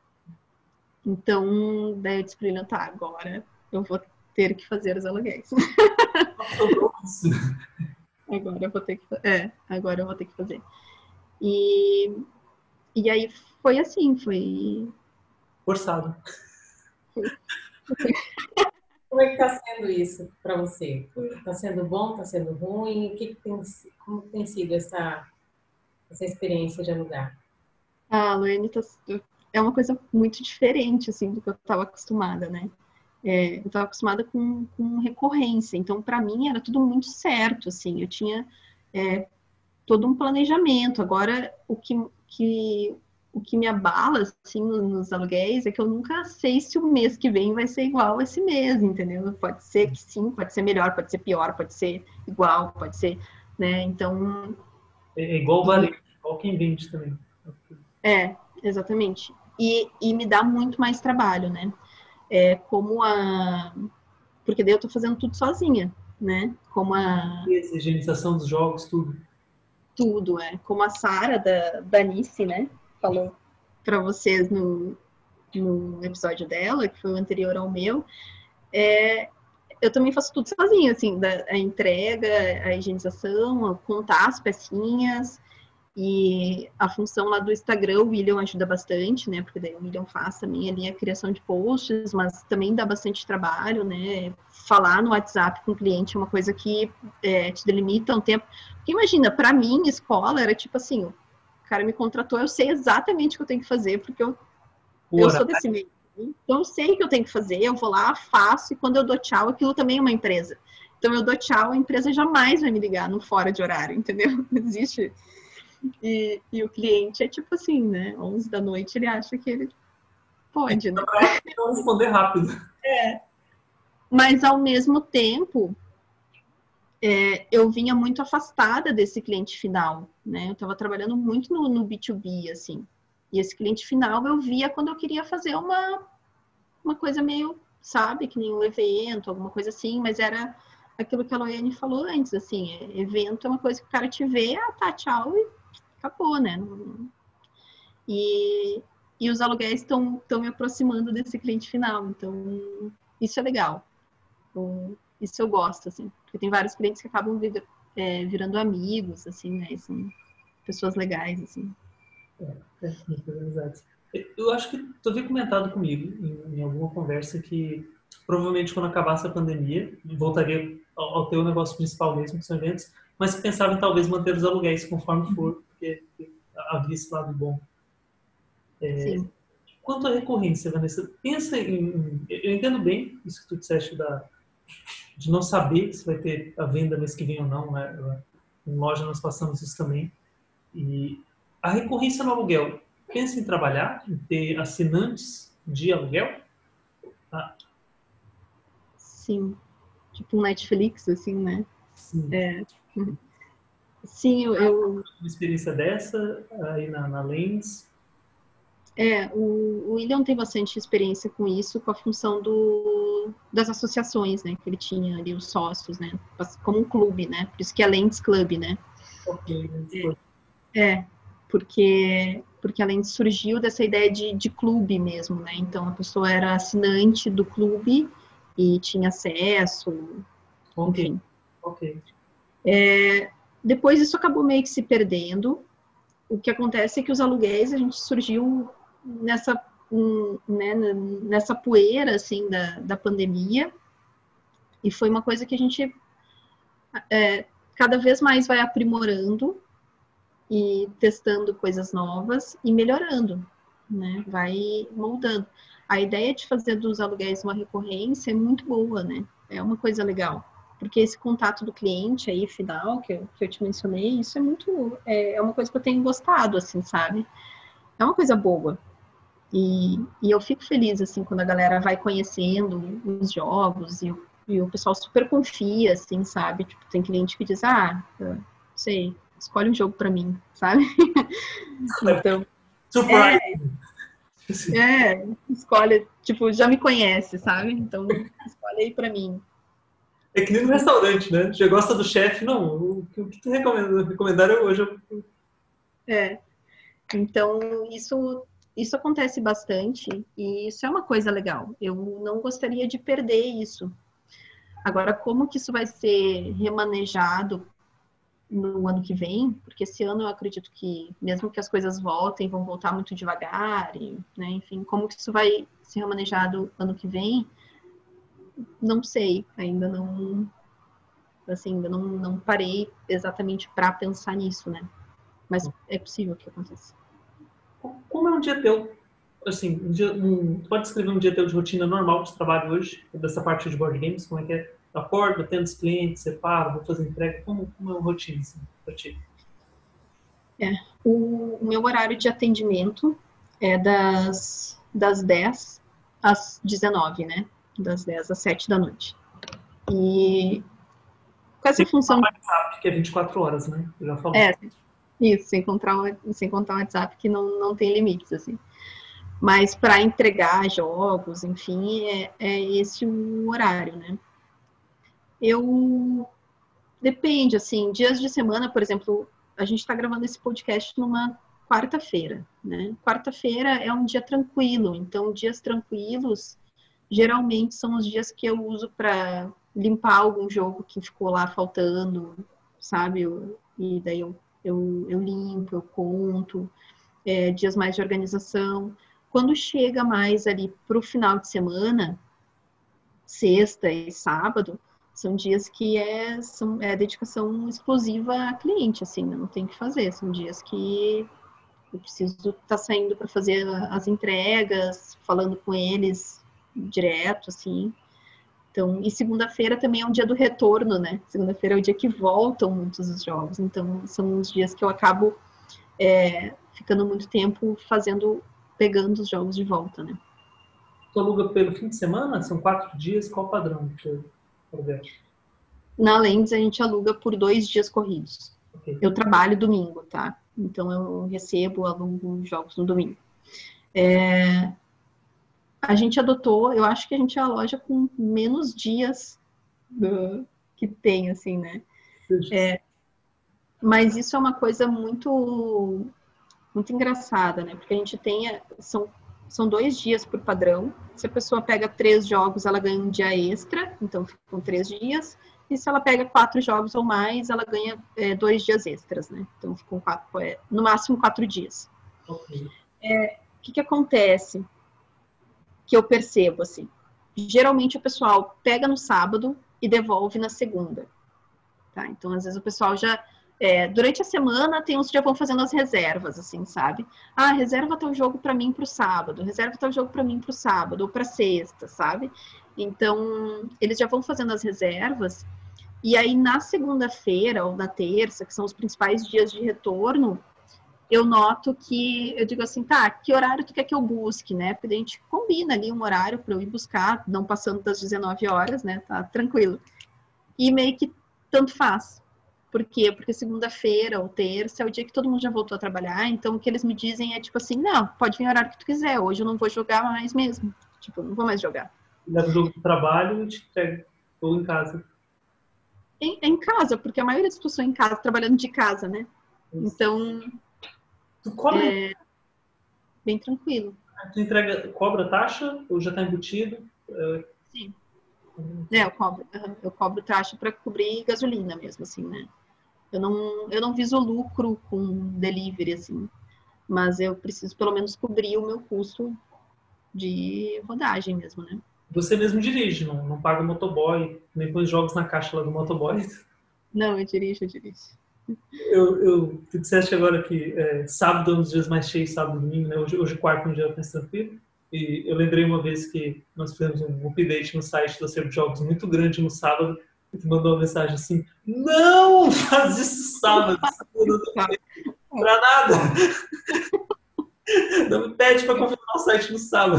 Então, daí eu disse para ele, tá, agora eu vou ter que fazer os aluguéis. Agora eu vou ter que, é, agora eu vou ter que fazer. E, e aí foi assim, foi... Forçado. Foi, Como é que está sendo isso para você? Está sendo bom? Está sendo ruim? O que que tem, como tem sido essa, essa experiência de alugar? Ah, Luane, tá- é uma coisa muito diferente, assim, do que eu estava acostumada, né? É, eu estava acostumada com, com recorrência, então, para mim, era tudo muito certo, assim, eu tinha é, todo um planejamento. Agora, o que, que, o que me abala, assim, nos aluguéis é que eu nunca sei se o mês que vem vai ser igual esse mês, entendeu? Pode ser que sim, pode ser melhor, pode ser pior, pode ser igual, pode ser, né? Então, É é igual o e, varejo, igual quem vende também. é, exatamente. E, e me dá muito mais trabalho, né? É como a... Porque daí eu tô fazendo tudo sozinha, né? Como a... Essa higienização dos jogos, tudo. Tudo, é. Como a Sara da, da Nice, né? Falou para vocês no, no episódio dela, que foi o anterior ao meu. É, eu também faço tudo sozinha, assim, da, a entrega, a higienização, a contar as pecinhas. E a função lá do Instagram, o William ajuda bastante, né? Porque daí o William faz também ali a criação de posts, mas também dá bastante trabalho, né? Falar no WhatsApp com o cliente é uma coisa que é, te delimita um tempo. Porque imagina, para mim, escola era tipo assim, o cara me contratou, eu sei exatamente o que eu tenho que fazer, porque eu, O eu sou horário. desse meio. Então eu sei o que eu tenho que fazer, eu vou lá, faço, e quando eu dou tchau, aquilo também é uma empresa. Então eu dou tchau, a empresa jamais vai me ligar no fora de horário, entendeu? Não existe. E, e o cliente é tipo assim, né? onze da noite ele acha que ele pode, né? Não responder rápido. Mas ao mesmo tempo, é, eu vinha muito afastada desse cliente final, né? Eu estava trabalhando muito no, no B dois B, assim. E esse cliente final eu via quando eu queria fazer uma, uma coisa meio, sabe, que nem um evento, alguma coisa assim, mas era aquilo que a Loiane falou antes, assim, é, evento é uma coisa que o cara te vê, ah, tá, tchau, e acabou, né? Não, E, e os aluguéis estão me aproximando desse cliente final. Então, isso é legal. Então, isso eu gosto, assim. Porque tem vários clientes que acabam vir, é, virando amigos, assim, né? E são pessoas legais, assim. É, exato. Eu acho que tu havia comentado comigo em, em alguma conversa que provavelmente quando acabasse a pandemia voltaria ao, ao teu negócio principal mesmo, que são eventos, mas que pensava em talvez manter os aluguéis conforme for, porque havia esse lado bom. Sim. Quanto à recorrência, Vanessa, pensa em... Eu entendo bem isso que tu disseste da, de não saber se vai ter a venda mês que vem ou não, né? Em loja nós passamos isso também. E a recorrência no aluguel, pensa em trabalhar, em ter assinantes de aluguel? Ah, Sim. Tipo um Netflix, assim, né? sim. É. Sim, eu, eu Uma experiência dessa aí na, na Lens? É, o, o William tem bastante experiência com isso, com a função do, das associações, né, que ele tinha ali, os sócios, né, como um clube, né, por isso que é Lens Club, né. Ok, É, porque, porque a Lens surgiu dessa ideia de, de clube mesmo, né, então a pessoa era assinante do clube e tinha acesso, ok, enfim. ok. É, depois isso acabou meio que se perdendo. O que acontece é que os aluguéis, a gente surgiu nessa, né, nessa poeira, assim, da, da pandemia, e foi uma coisa que a gente é, cada vez mais vai aprimorando e testando coisas novas e melhorando, né, vai moldando. A ideia de fazer dos aluguéis uma recorrência é muito boa, né, é uma coisa legal. Porque esse contato do cliente aí, final, que eu, que eu te mencionei, isso é muito, é, é uma coisa que eu tenho gostado, assim, sabe? É uma coisa boa. E, e eu fico feliz, assim, quando a galera vai conhecendo os jogos e, e o pessoal super confia, assim, sabe? Tipo, tem cliente que diz, ah, não sei, escolhe um jogo pra mim, sabe? Então, Surprise! é, escolhe, tipo, já me conhece, sabe? Então, escolhe aí pra mim. É que nem no restaurante, né? Já gosta do chefe? Não, o que o que tu recomenda, recomendaram hoje? Eu... É, então, isso, isso acontece bastante e isso é uma coisa legal. Eu não gostaria de perder isso. Agora, como que isso vai ser remanejado no ano que vem? Porque esse ano eu acredito que, mesmo que as coisas voltem, vão voltar muito devagar, e, né, enfim, como que isso vai ser remanejado ano que vem? não sei, ainda não, assim, ainda não, não parei exatamente para pensar nisso, né? Mas é possível que aconteça. Como é um dia teu? Assim, um dia, um, tu pode descrever um dia teu de rotina normal de trabalho hoje, dessa parte de board games, como é que é? Acordo, atendo os clientes, separo, vou fazer entrega, como, como é uma rotina assim, pra ti? É, o, o meu horário de atendimento é das, das dez às dezenove, né? Das dez às sete da noite. E com essa Sem contar função... o WhatsApp, que é vinte e quatro horas, né? Eu já falou. É, isso, sem contar, o- sem contar o WhatsApp, que não, não tem limites, assim. Mas para entregar jogos, enfim, é, é esse o horário, né? Eu... Depende, assim, dias de semana, por exemplo, a gente está gravando esse podcast numa quarta-feira, né? Quarta-feira é um dia tranquilo, então dias tranquilos geralmente são os dias que eu uso para limpar algum jogo que ficou lá faltando, sabe? Eu- e daí eu, eu, eu limpo, eu conto, é, dias mais de organização. Quando chega mais ali para o final de semana, sexta e sábado, são dias que é, são, é dedicação exclusiva a cliente, assim, né? Não tem o que fazer. São dias que eu preciso estar saindo para fazer as entregas, falando com eles direto, assim. Então, e segunda-feira também é um dia do retorno, né? Segunda-feira é o dia que voltam muitos dos jogos. Então, são os dias que eu acabo é, ficando muito tempo fazendo, pegando os jogos de volta, né? Tu aluga pelo fim de semana? São quatro dias? Qual o padrão que tu aluga? Na Lens, a gente aluga por dois dias corridos. Ok. Eu trabalho domingo, tá? Então, eu recebo, alugo jogos no domingo. É, a gente adotou, eu acho que a gente é a loja com menos dias do, que tem, assim, né? É, mas isso é uma coisa muito, muito engraçada, né? Porque a gente tem, são, são dois dias por padrão. Se a pessoa pega três jogos, ela ganha um dia extra, então ficam três dias. E se ela pega quatro jogos ou mais, ela ganha é, dois dias extras, né? Então ficam quatro, é, no máximo quatro dias. Ok. É, o que, que acontece? Que eu percebo, assim, geralmente o pessoal pega no sábado e devolve na segunda, tá? Então, às vezes o pessoal já, é, durante a semana, tem uns que já vão fazendo as reservas, assim, sabe? Ah, reserva tal jogo para mim pro sábado, reserva tal jogo para mim pro sábado ou para sexta, sabe? Então, eles já vão fazendo as reservas e aí na segunda-feira ou na terça, que são os principais dias de retorno, eu noto que, eu digo assim, tá, que horário tu quer que eu busque, né? Porque a gente combina ali um horário para eu ir buscar, não passando das dezenove horas, né? Tá tranquilo. E meio que tanto faz. Por quê? Porque segunda-feira ou terça é o dia que todo mundo já voltou a trabalhar, então o que eles me dizem é tipo assim, não, pode vir o horário que tu quiser, hoje eu não vou jogar mais mesmo. Tipo, eu não vou mais jogar. Leva o jogo do trabalho e te entrega. Ou em casa. É em casa, porque a maioria das pessoas estão em casa, trabalhando de casa, né? Então, Tu cobra, é bem tranquilo. tu entrega, cobra taxa ou já está embutido? É, Sim. É, eu cobro, eu cobro taxa para cobrir gasolina mesmo, assim, né? Eu não, eu não viso lucro com delivery, assim, mas eu preciso pelo menos cobrir o meu custo de rodagem mesmo, né? Você mesmo dirige, não, não paga o motoboy, nem põe os jogos na caixa lá do motoboy. Não, eu dirijo, eu dirijo. Eu, eu, tu disseste agora que é, sábado é um dos dias mais cheios, sábado e domingo, né? Hoje, hoje quarto é um dia mais tranquilo. E eu lembrei uma vez que nós fizemos um update no site do acervo de jogos muito grande no sábado, e tu mandou uma mensagem assim, não faz isso sábado, sábado não tem pra nada. Não me pede pra confirmar o site no sábado.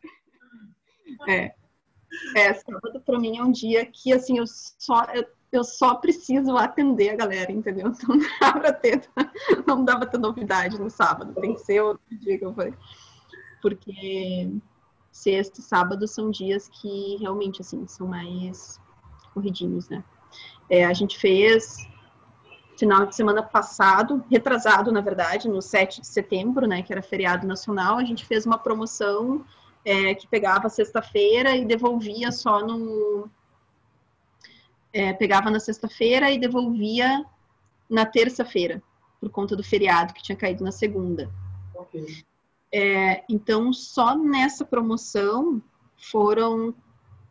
É, é, sábado pra mim é um dia que, assim, eu só, eu, eu só preciso atender a galera, entendeu? Então não dá pra ter, não dá pra ter novidade no sábado, tem que ser outro dia que eu falei. Porque sexta e sábado são dias que realmente, assim, são mais corridinhos, né? É, a gente fez final de semana passado, retrasado, na verdade, no sete de setembro, né, que era feriado nacional, a gente fez uma promoção é, que pegava sexta-feira e devolvia só no... É, pegava na sexta-feira e devolvia na terça-feira, por conta do feriado que tinha caído na segunda. Okay. É, então, só nessa promoção foram... Tem,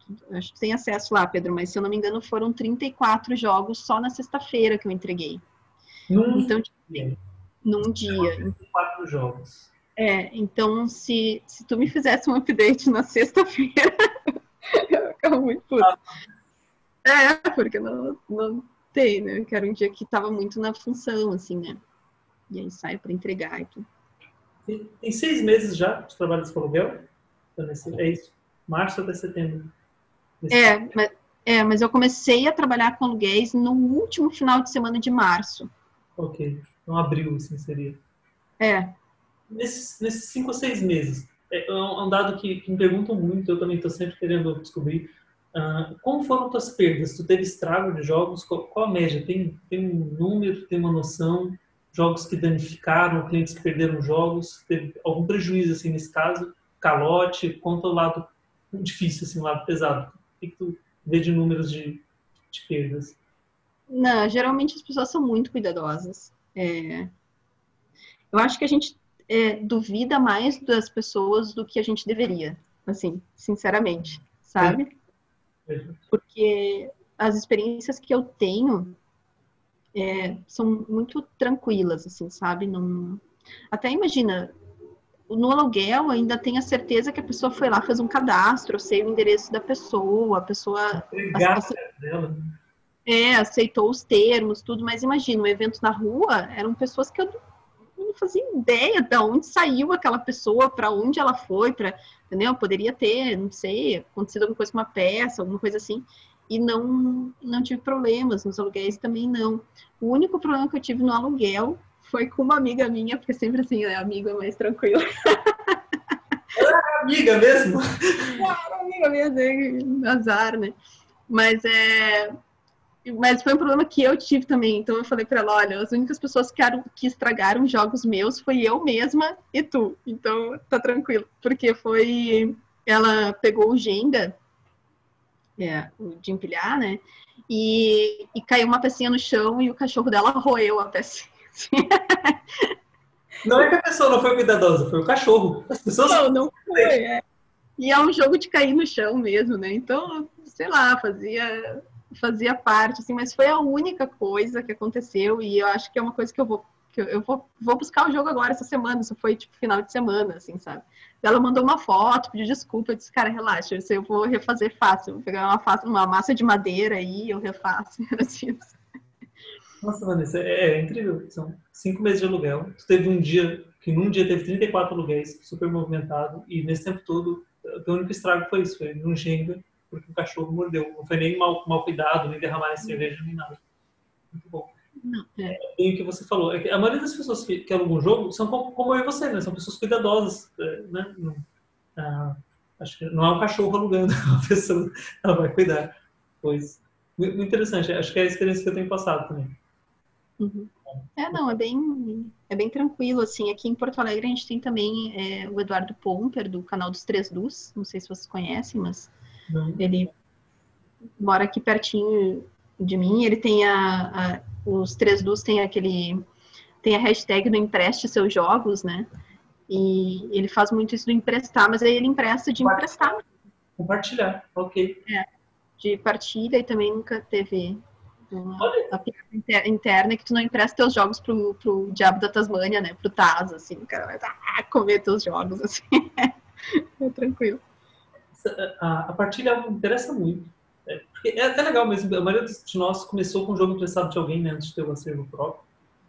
acho que tem acesso lá, Pedro, mas se eu não me engano foram trinta e quatro jogos só na sexta-feira que eu entreguei. Num Então, dia. num dia. Quatro jogos. É, então se, se tu me fizesse um update na sexta-feira, eu ia ficar muito puta. É, porque não, não tem, né? Que era um dia que tava muito na função, assim, né? E aí sai para entregar e tudo. Tem, tem seis meses já que você trabalha com aluguel? É isso? Março até setembro. É mas, é, mas eu comecei a trabalhar com aluguéis no último final de semana de março. Ok. Então, abril, assim, seria. É. Nesses, nesses cinco ou seis meses, é um dado que, que me perguntam muito, eu também estou sempre querendo descobrir. Uh, como foram tuas perdas? Tu teve estrago de jogos? Qual, qual a média? Tem, tem um número, tem uma noção? Jogos que danificaram, clientes que perderam jogos? Teve algum prejuízo, assim, nesse caso? Calote? Conta o lado difícil, assim, o lado pesado. O que, que tu vê de números de, de perdas? Não, geralmente as pessoas são muito cuidadosas. É... Eu acho que a gente é, duvida mais das pessoas do que a gente deveria, assim, sinceramente, sabe? Porque as experiências que eu tenho é, são muito tranquilas, assim, sabe? Não... Até imagina, no aluguel ainda tem a certeza que a pessoa foi lá, fez um cadastro, eu sei o endereço da pessoa, a pessoa aceitou, dela. É, aceitou os termos, tudo, mas imagina, um evento na rua, eram pessoas que eu não fazia ideia de onde saiu aquela pessoa, para onde ela foi, para, entendeu? Poderia ter, não sei, acontecido alguma coisa com uma peça, alguma coisa assim, e não, não tive problemas, nos aluguéis também não. O único problema que eu tive no aluguel foi com uma amiga minha, porque sempre assim, né, amigo é mais tranquilo. Era amiga mesmo? Era amiga mesmo, azar, né? Mas é... Mas foi um problema que eu tive também. Então eu falei pra ela, olha, as únicas pessoas que, eram, que estragaram jogos meus foi eu mesma e tu. Então tá tranquilo. Porque foi... Ela pegou o Jenga, é, o de empilhar, né? E, e caiu uma pecinha no chão e o cachorro dela roeu a pecinha. Não é que a pessoa não foi cuidadosa, foi o cachorro. As pessoas... Não, não foi, é. E é um jogo de cair no chão mesmo, né? Então, sei lá, fazia... fazia parte, assim, mas foi a única coisa que aconteceu e eu acho que é uma coisa que eu vou que eu vou, vou buscar o jogo agora essa semana, isso foi tipo final de semana, assim, sabe? Ela mandou uma foto, pediu desculpa, eu disse, cara, relaxa, eu vou refazer fácil, vou pegar uma, uma massa de madeira aí, eu refaço, assim. Nossa, Vanessa, é, é incrível, são cinco meses de aluguel, tu teve um dia, que num dia teve trinta e quatro aluguéis, super movimentado, e nesse tempo todo, o único estrago foi isso, foi num Jenga, porque o cachorro mordeu. Não foi nem mal, mal cuidado, nem derramar a cerveja, nem nada. Muito bom. Não, é. E o que você falou, é que a maioria das pessoas que, que alugam um jogo são como, como eu e você, né? São pessoas cuidadosas, né? Não, ah, acho que não é um cachorro alugando, é uma pessoa, ela vai cuidar. Pois, muito interessante. Acho que é a experiência que eu tenho passado também. Uhum. É, não, é bem, é bem tranquilo, assim. Aqui em Porto Alegre a gente tem também é, o Eduardo Pomper, do canal dos Três Dus, não sei se vocês conhecem, mas Não. ele mora aqui pertinho de mim, ele tem a, a os Três Dus tem aquele, tem a hashtag do empreste seus jogos, né, e ele faz muito isso do emprestar, mas aí ele empresta de emprestar. Compartilhar, ok. É, de partilha, e também nunca teve uma, uma piada interna que tu não empresta teus jogos pro, pro diabo da Tasmânia, né, pro Taz, assim, o cara vai ah, comer teus jogos, assim, é tranquilo. A, a partilha me interessa muito. É, porque é até legal mesmo. A maioria de nós começou com um jogo emprestado de alguém, né, antes de ter o acervo próprio.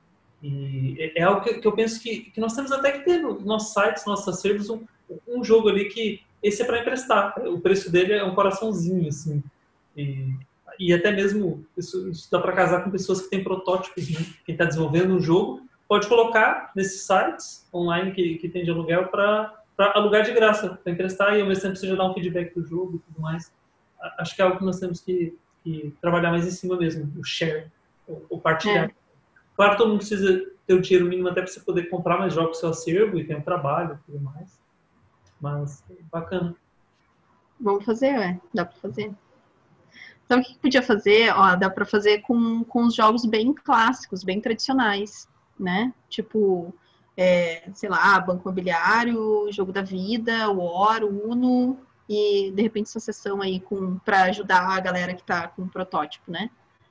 E é, é algo que, que eu penso que, que nós temos até que ter nos nossos sites, nos nossos acervos, um, um jogo ali que esse é para emprestar. O preço dele é um coraçãozinho, assim. E, e até mesmo isso, isso dá para casar com pessoas que têm protótipos, né? Quem está desenvolvendo um jogo pode colocar nesses sites online que, que tem de aluguel para alugar de graça, para emprestar e ao mesmo tempo você já dá um feedback do jogo e tudo mais. Acho que é algo que nós temos que, que trabalhar mais em cima mesmo, o share, o, o partilhar. É. Claro que todo mundo precisa ter o dinheiro mínimo até para você poder comprar mais jogos do seu acervo e ter um trabalho e tudo mais. Mas, bacana. Vamos fazer, ué. Dá para fazer. Então, o que podia fazer? Ó, dá para fazer com, com os jogos bem clássicos, bem tradicionais, né? Tipo, é, sei lá, Banco Imobiliário, Jogo da Vida, War, Uno, e de repente essa sessão aí para ajudar a galera que está com o protótipo, né?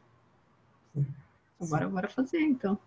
Agora bora fazer, então.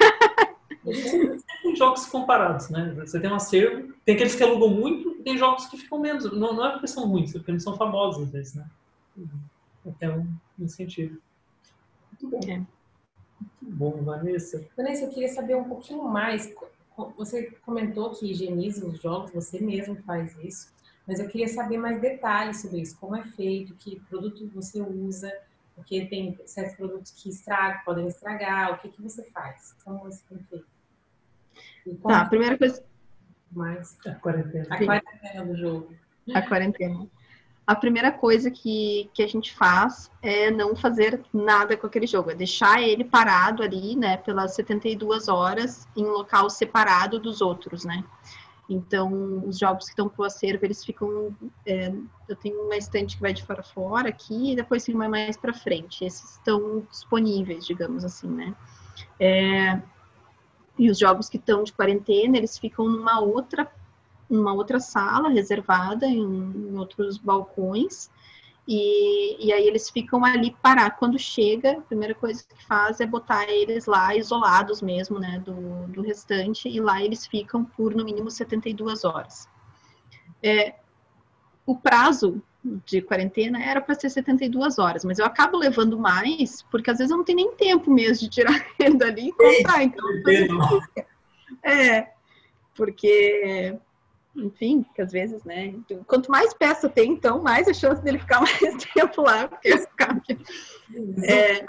Tem jogos comparados, né? Você tem um acervo, tem aqueles que alugam muito, e tem jogos que ficam menos. Não, não é porque são ruins, é porque eles são famosos às vezes, né? É um incentivo. Muito bom. É. Muito bom, Vanessa. Vanessa, eu queria saber um pouquinho mais. Você comentou que higieniza os jogos, você mesmo faz isso, mas eu queria saber mais detalhes sobre isso, como é feito, que produto você usa, porque tem certos produtos que estragam, podem estragar, o que, que você faz? Como você tem feito? Tá, a primeira coisa... Mais? A quarentena. A quarentena do jogo. A quarentena. A primeira coisa que, que a gente faz é não fazer nada com aquele jogo, é deixar ele parado ali, né, pelas setenta e duas horas em local separado dos outros, né. Então, os jogos que estão pro acervo, eles ficam... É, eu tenho uma estante que vai de fora a fora aqui, e depois tem uma mais para frente. Esses estão disponíveis, digamos assim, né. É, e os jogos que estão de quarentena, eles ficam numa outra numa outra sala reservada, em, em outros balcões, e, e aí eles ficam ali parados. Quando chega, a primeira coisa que faz é botar eles lá isolados mesmo, né, do, do restante, e lá eles ficam por no mínimo setenta e duas horas. É, o prazo de quarentena era para ser setenta e duas horas, mas eu acabo levando mais, porque às vezes eu não tenho nem tempo mesmo de tirar ele dali e comprar, então... É, porque... Enfim, que às vezes, né? Quanto mais peça tem, então, mais a chance dele ficar mais tempo lá. Porque é,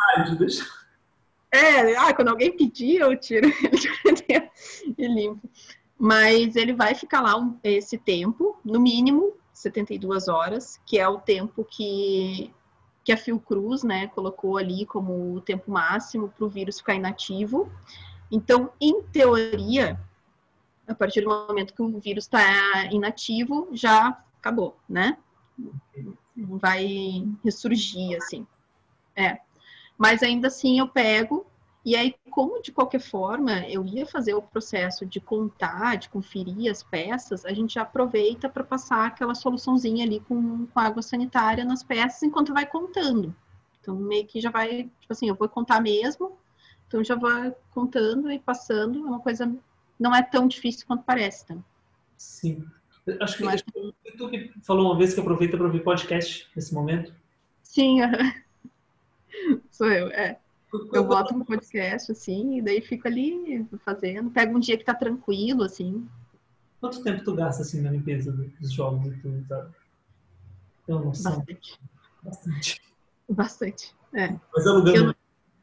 é, ah, quando alguém pedir, eu tiro ele e limpo. Mas ele vai ficar lá um, esse tempo, no mínimo setenta e duas horas, que é o tempo que, que a Fiocruz, né, colocou ali como o tempo máximo para o vírus ficar inativo. Então, em teoria, a partir do momento que o vírus está inativo, já acabou, né? Não vai ressurgir, assim. É. Mas ainda assim eu pego, e aí, como de qualquer forma eu ia fazer o processo de contar, de conferir as peças, a gente já aproveita para passar aquela soluçãozinha ali com, com água sanitária nas peças enquanto vai contando. Então, meio que já vai, tipo assim, eu vou contar mesmo, então já vai contando e passando, é uma coisa... Não é tão difícil quanto parece, tá? Sim. Eu acho que Mas... tu que falou uma vez que aproveita para ouvir podcast nesse momento. Sim, uh... sou eu, é. Eu boto um podcast, assim, e daí fico ali fazendo. Pego um dia que tá tranquilo, assim. Quanto tempo tu gasta, assim, na limpeza dos jogos e tudo, sabe? Tem uma noção? Bastante. Bastante. Bastante, é. Mas alugando... Eu não...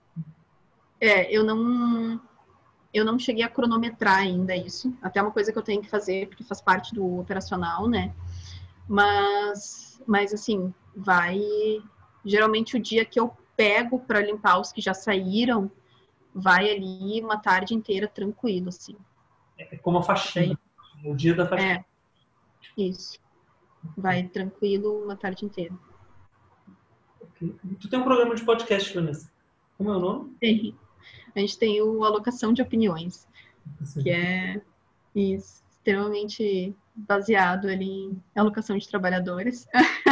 É, eu não... Eu não cheguei a cronometrar ainda isso. Até uma coisa que eu tenho que fazer, porque faz parte do operacional, né? Mas, mas assim, vai... Geralmente o dia que eu pego para limpar os que já saíram, vai ali uma tarde inteira tranquilo, assim. É como a faxina. O dia da faxina. É, isso. Vai tranquilo uma tarde inteira. Okay. Tu tem um programa de podcast, Vanessa. Como é o nome? Tem. A gente tem o Alocação de Opiniões, Sim. que é isso, extremamente baseado ali em alocação de trabalhadores,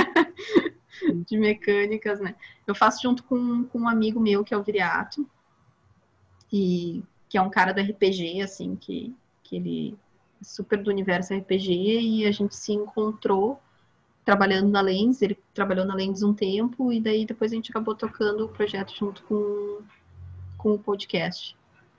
de mecânicas, né? Eu faço junto com, com um amigo meu, que é o Viriato, e, que é um cara da R P G, assim, que, que ele é super do universo R P G, e a gente se encontrou trabalhando na Lens, ele trabalhou na Lens um tempo, e daí depois a gente acabou tocando o projeto junto com com o podcast,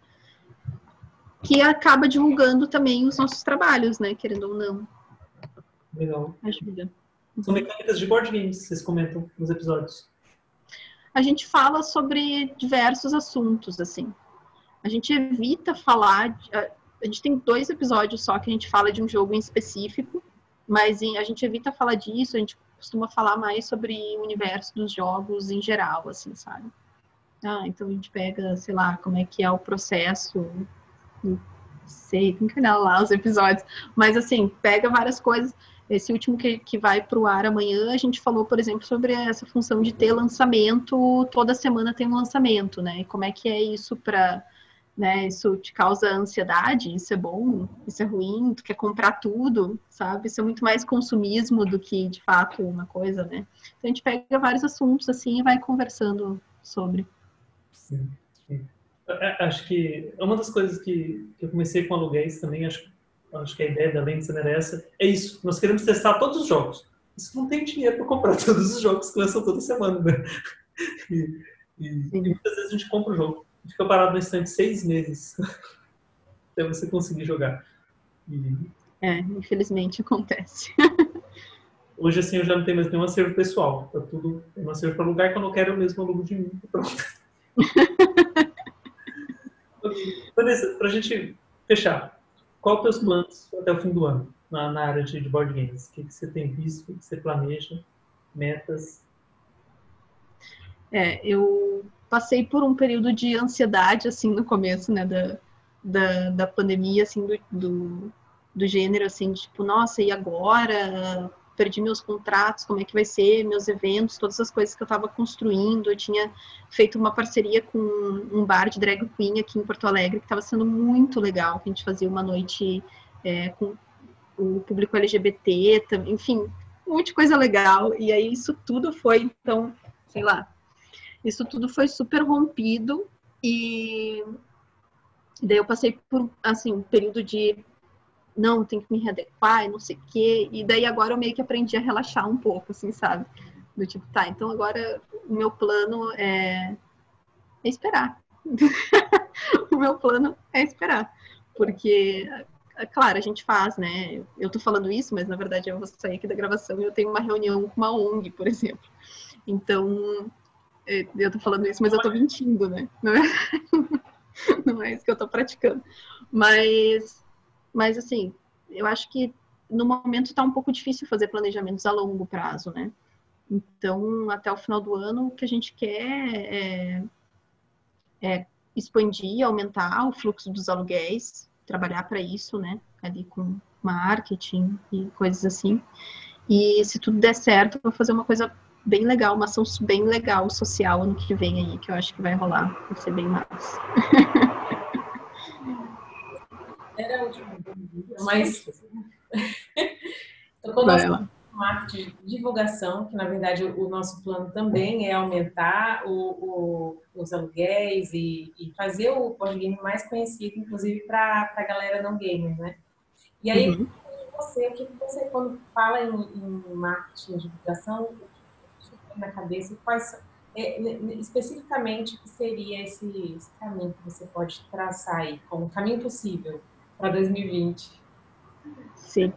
que acaba divulgando também os nossos trabalhos, né, querendo ou não. Legal. Ajuda. São mecânicas de board games, vocês comentam nos episódios. A gente fala sobre diversos assuntos, assim. A gente evita falar... De, a, a gente tem dois episódios só que a gente fala de um jogo em específico, mas em, a gente evita falar disso, a gente costuma falar mais sobre o universo dos jogos em geral, assim, sabe? Ah, então a gente pega, sei lá, como é que é o processo, não sei, tem que olhar lá os episódios, mas assim, pega várias coisas. Esse último que, que vai para o ar amanhã, a gente falou, por exemplo, sobre essa função de ter lançamento, toda semana tem um lançamento, né, e como é que é isso para né? Isso te causa ansiedade, isso é bom, isso é ruim, tu quer comprar tudo, sabe? Isso é muito mais consumismo do que, de fato, uma coisa, né? Então, a gente pega vários assuntos, assim, e vai conversando sobre. Sim, sim. Acho que uma das coisas que, que eu comecei com aluguéis também, acho, acho que a ideia da Lens era essa, é isso, nós queremos testar todos os jogos. Isso não tem dinheiro para comprar todos os jogos que lançam toda semana, né? E, e, e muitas vezes a gente compra o jogo, a gente fica parado no estante seis meses até você conseguir jogar. E é, infelizmente acontece. hoje, assim, eu já não tenho mais nenhum acervo pessoal. Tá tudo um acervo para alugar e quando eu quero eu mesmo alugo de mim. Pronto. Vanessa, para a gente fechar, qual os teus planos até o fim do ano na, na área de, de board games? O que, que você tem visto, o que você planeja, metas? É, eu passei por um período de ansiedade, assim, no começo, né, da, da, da pandemia, assim, do, do, do gênero, assim, de, tipo, nossa, e agora? Perdi meus contratos, como é que vai ser, meus eventos, todas as coisas que eu estava construindo. Eu tinha feito uma parceria com um bar de drag queen aqui em Porto Alegre, que estava sendo muito legal, que a gente fazia uma noite é, com o público L G B T, enfim, um monte de coisa legal. E aí isso tudo foi, então, sei lá, isso tudo foi super rompido e daí eu passei por, assim, um período de não, tem que me readequar e não sei o quê. E daí agora eu meio que aprendi a relaxar um pouco, assim, sabe? Do tipo, tá, então agora o meu plano é, é esperar. O meu plano é esperar. Porque, é claro, a gente faz, né? Eu tô falando isso, mas na verdade eu vou sair aqui da gravação e eu tenho uma reunião com uma O N G, por exemplo. Então, eu tô falando isso, mas eu tô mentindo, né? Não é, não é isso que eu tô praticando. Mas, mas assim, eu acho que no momento tá um pouco difícil fazer planejamentos a longo prazo, né? Então, até o final do ano, o que a gente quer é, é expandir, aumentar o fluxo dos aluguéis, trabalhar para isso, né? Ali com marketing e coisas assim. E se tudo der certo, eu vou fazer uma coisa bem legal, uma ação bem legal social ano que vem aí, que eu acho que vai rolar. Vai ser bem massa. Era a última dúvida, mas então, quando nós falamos de marketing de divulgação, que na verdade o nosso plano também é aumentar o, o, os aluguéis e, e fazer o board game mais conhecido, inclusive para a galera não gamer, né? E aí, uhum. você, o que você, quando fala em, em marketing de divulgação, o que te tem na cabeça, quais, é, especificamente, o que seria esse, esse caminho que você pode traçar aí, como caminho possível para dois mil e vinte? Sim.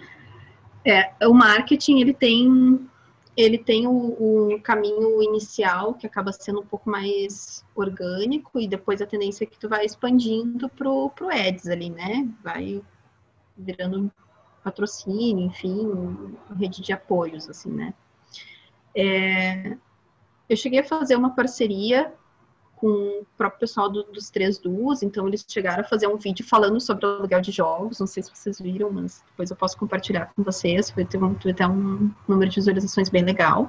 É, o marketing, ele tem, ele tem o, o caminho inicial, que acaba sendo um pouco mais orgânico, e depois a tendência é que tu vai expandindo pro, pro Ads ali, né? Vai virando patrocínio, enfim, rede de apoios, assim, né? É, eu cheguei a fazer uma parceria com o próprio pessoal do, dos três duos, então eles chegaram a fazer um vídeo falando sobre o aluguel de jogos, não sei se vocês viram, mas depois eu posso compartilhar com vocês, vai ter, um, vai ter um número de visualizações bem legal.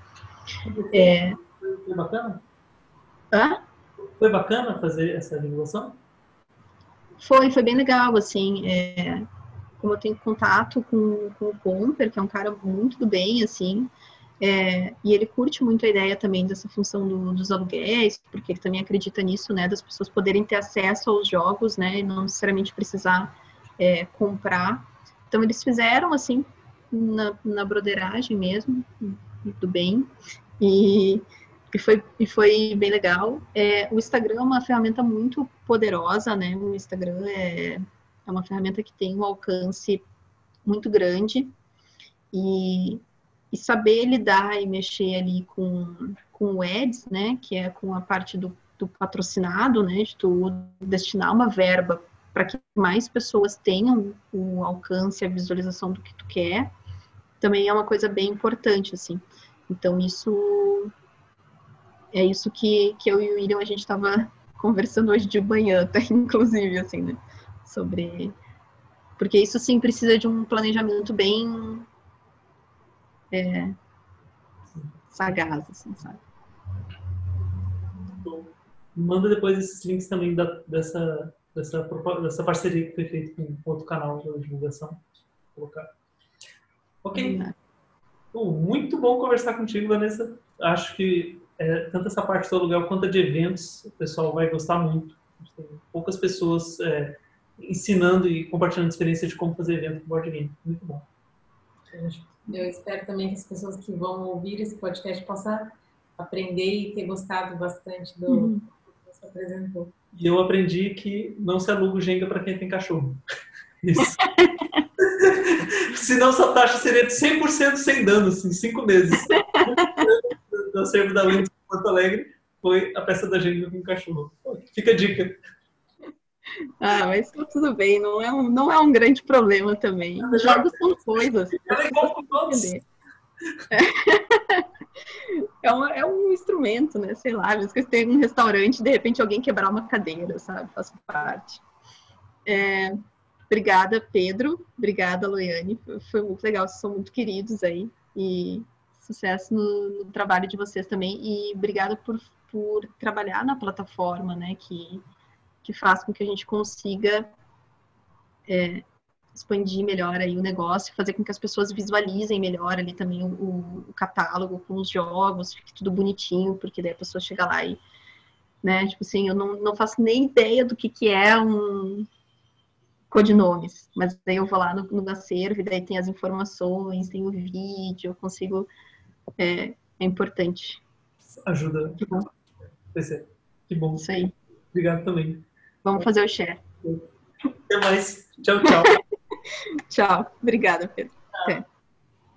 É... Foi bacana? Hã? Foi bacana fazer essa divulgação? Foi, foi bem legal, assim, é, como eu tenho contato com, com o Pomper, que é um cara muito do bem, assim, É, e ele curte muito a ideia também dessa função do, dos aluguéis, porque ele também acredita nisso, né, das pessoas poderem ter acesso aos jogos, né, e não necessariamente precisar é, comprar. Então eles fizeram assim na, na broderagem mesmo, do bem, e, e, foi, e foi bem legal. É, o Instagram é uma ferramenta muito poderosa, né, o Instagram é, é uma ferramenta que tem um alcance muito grande, e E saber lidar e mexer ali com, com o Ads, né, que é com a parte do, do patrocinado, né, de tu destinar uma verba para que mais pessoas tenham o alcance, a visualização do que tu quer, também é uma coisa bem importante, assim. Então, isso é isso que, que eu e o William, a gente estava conversando hoje de manhã, até, inclusive, assim, né, sobre... Porque isso, sim, precisa de um planejamento bem... É, sagaz, assim, sabe? Bom. manda depois esses links também da, dessa, dessa, dessa parceria que foi feita com outro canal de divulgação. Vou colocar. Ok. Bom, muito bom conversar contigo, Vanessa. Acho que é, tanto essa parte do aluguel quanto a de eventos, o pessoal vai gostar muito. Tem poucas pessoas é, ensinando e compartilhando experiência de como fazer evento com board game. Muito bom. Eu espero também que as pessoas que vão ouvir esse podcast possam aprender e ter gostado bastante do uhum. que você apresentou. E eu aprendi que não se aluga o Jenga para quem tem cachorro. Isso. Senão sua taxa seria de cem por cento sem danos em cinco meses. Do acervo da Lentes de Porto Alegre foi a peça da Jenga com cachorro. Fica a dica. Ah, mas tudo bem, não é um, não é um grande problema também. Os jogos são coisas. É igual com todos. É. É, um, é um instrumento, né? Sei lá, às vezes que você tem um restaurante, de repente alguém quebrar uma cadeira, sabe? Faz parte. É, obrigada, Pedro. Obrigada, Loiane. Foi muito legal, vocês são muito queridos aí. E sucesso no, no trabalho de vocês também. E obrigada por, por trabalhar na plataforma, né? Que, que faz com que a gente consiga é, expandir melhor aí o negócio, fazer com que as pessoas visualizem melhor ali também o, o catálogo com os jogos, fique tudo bonitinho, porque daí a pessoa chega lá e, né, tipo assim, eu não, não faço nem ideia do que que é um codinomes, mas daí eu vou lá no, no acervo e daí tem as informações, tem o vídeo, eu consigo, é, é importante. Ajuda. Que bom. Que bom. Isso aí. Obrigado também. Vamos fazer o share. Até mais. Tchau, tchau. Tchau. Obrigada, Pedro. Até.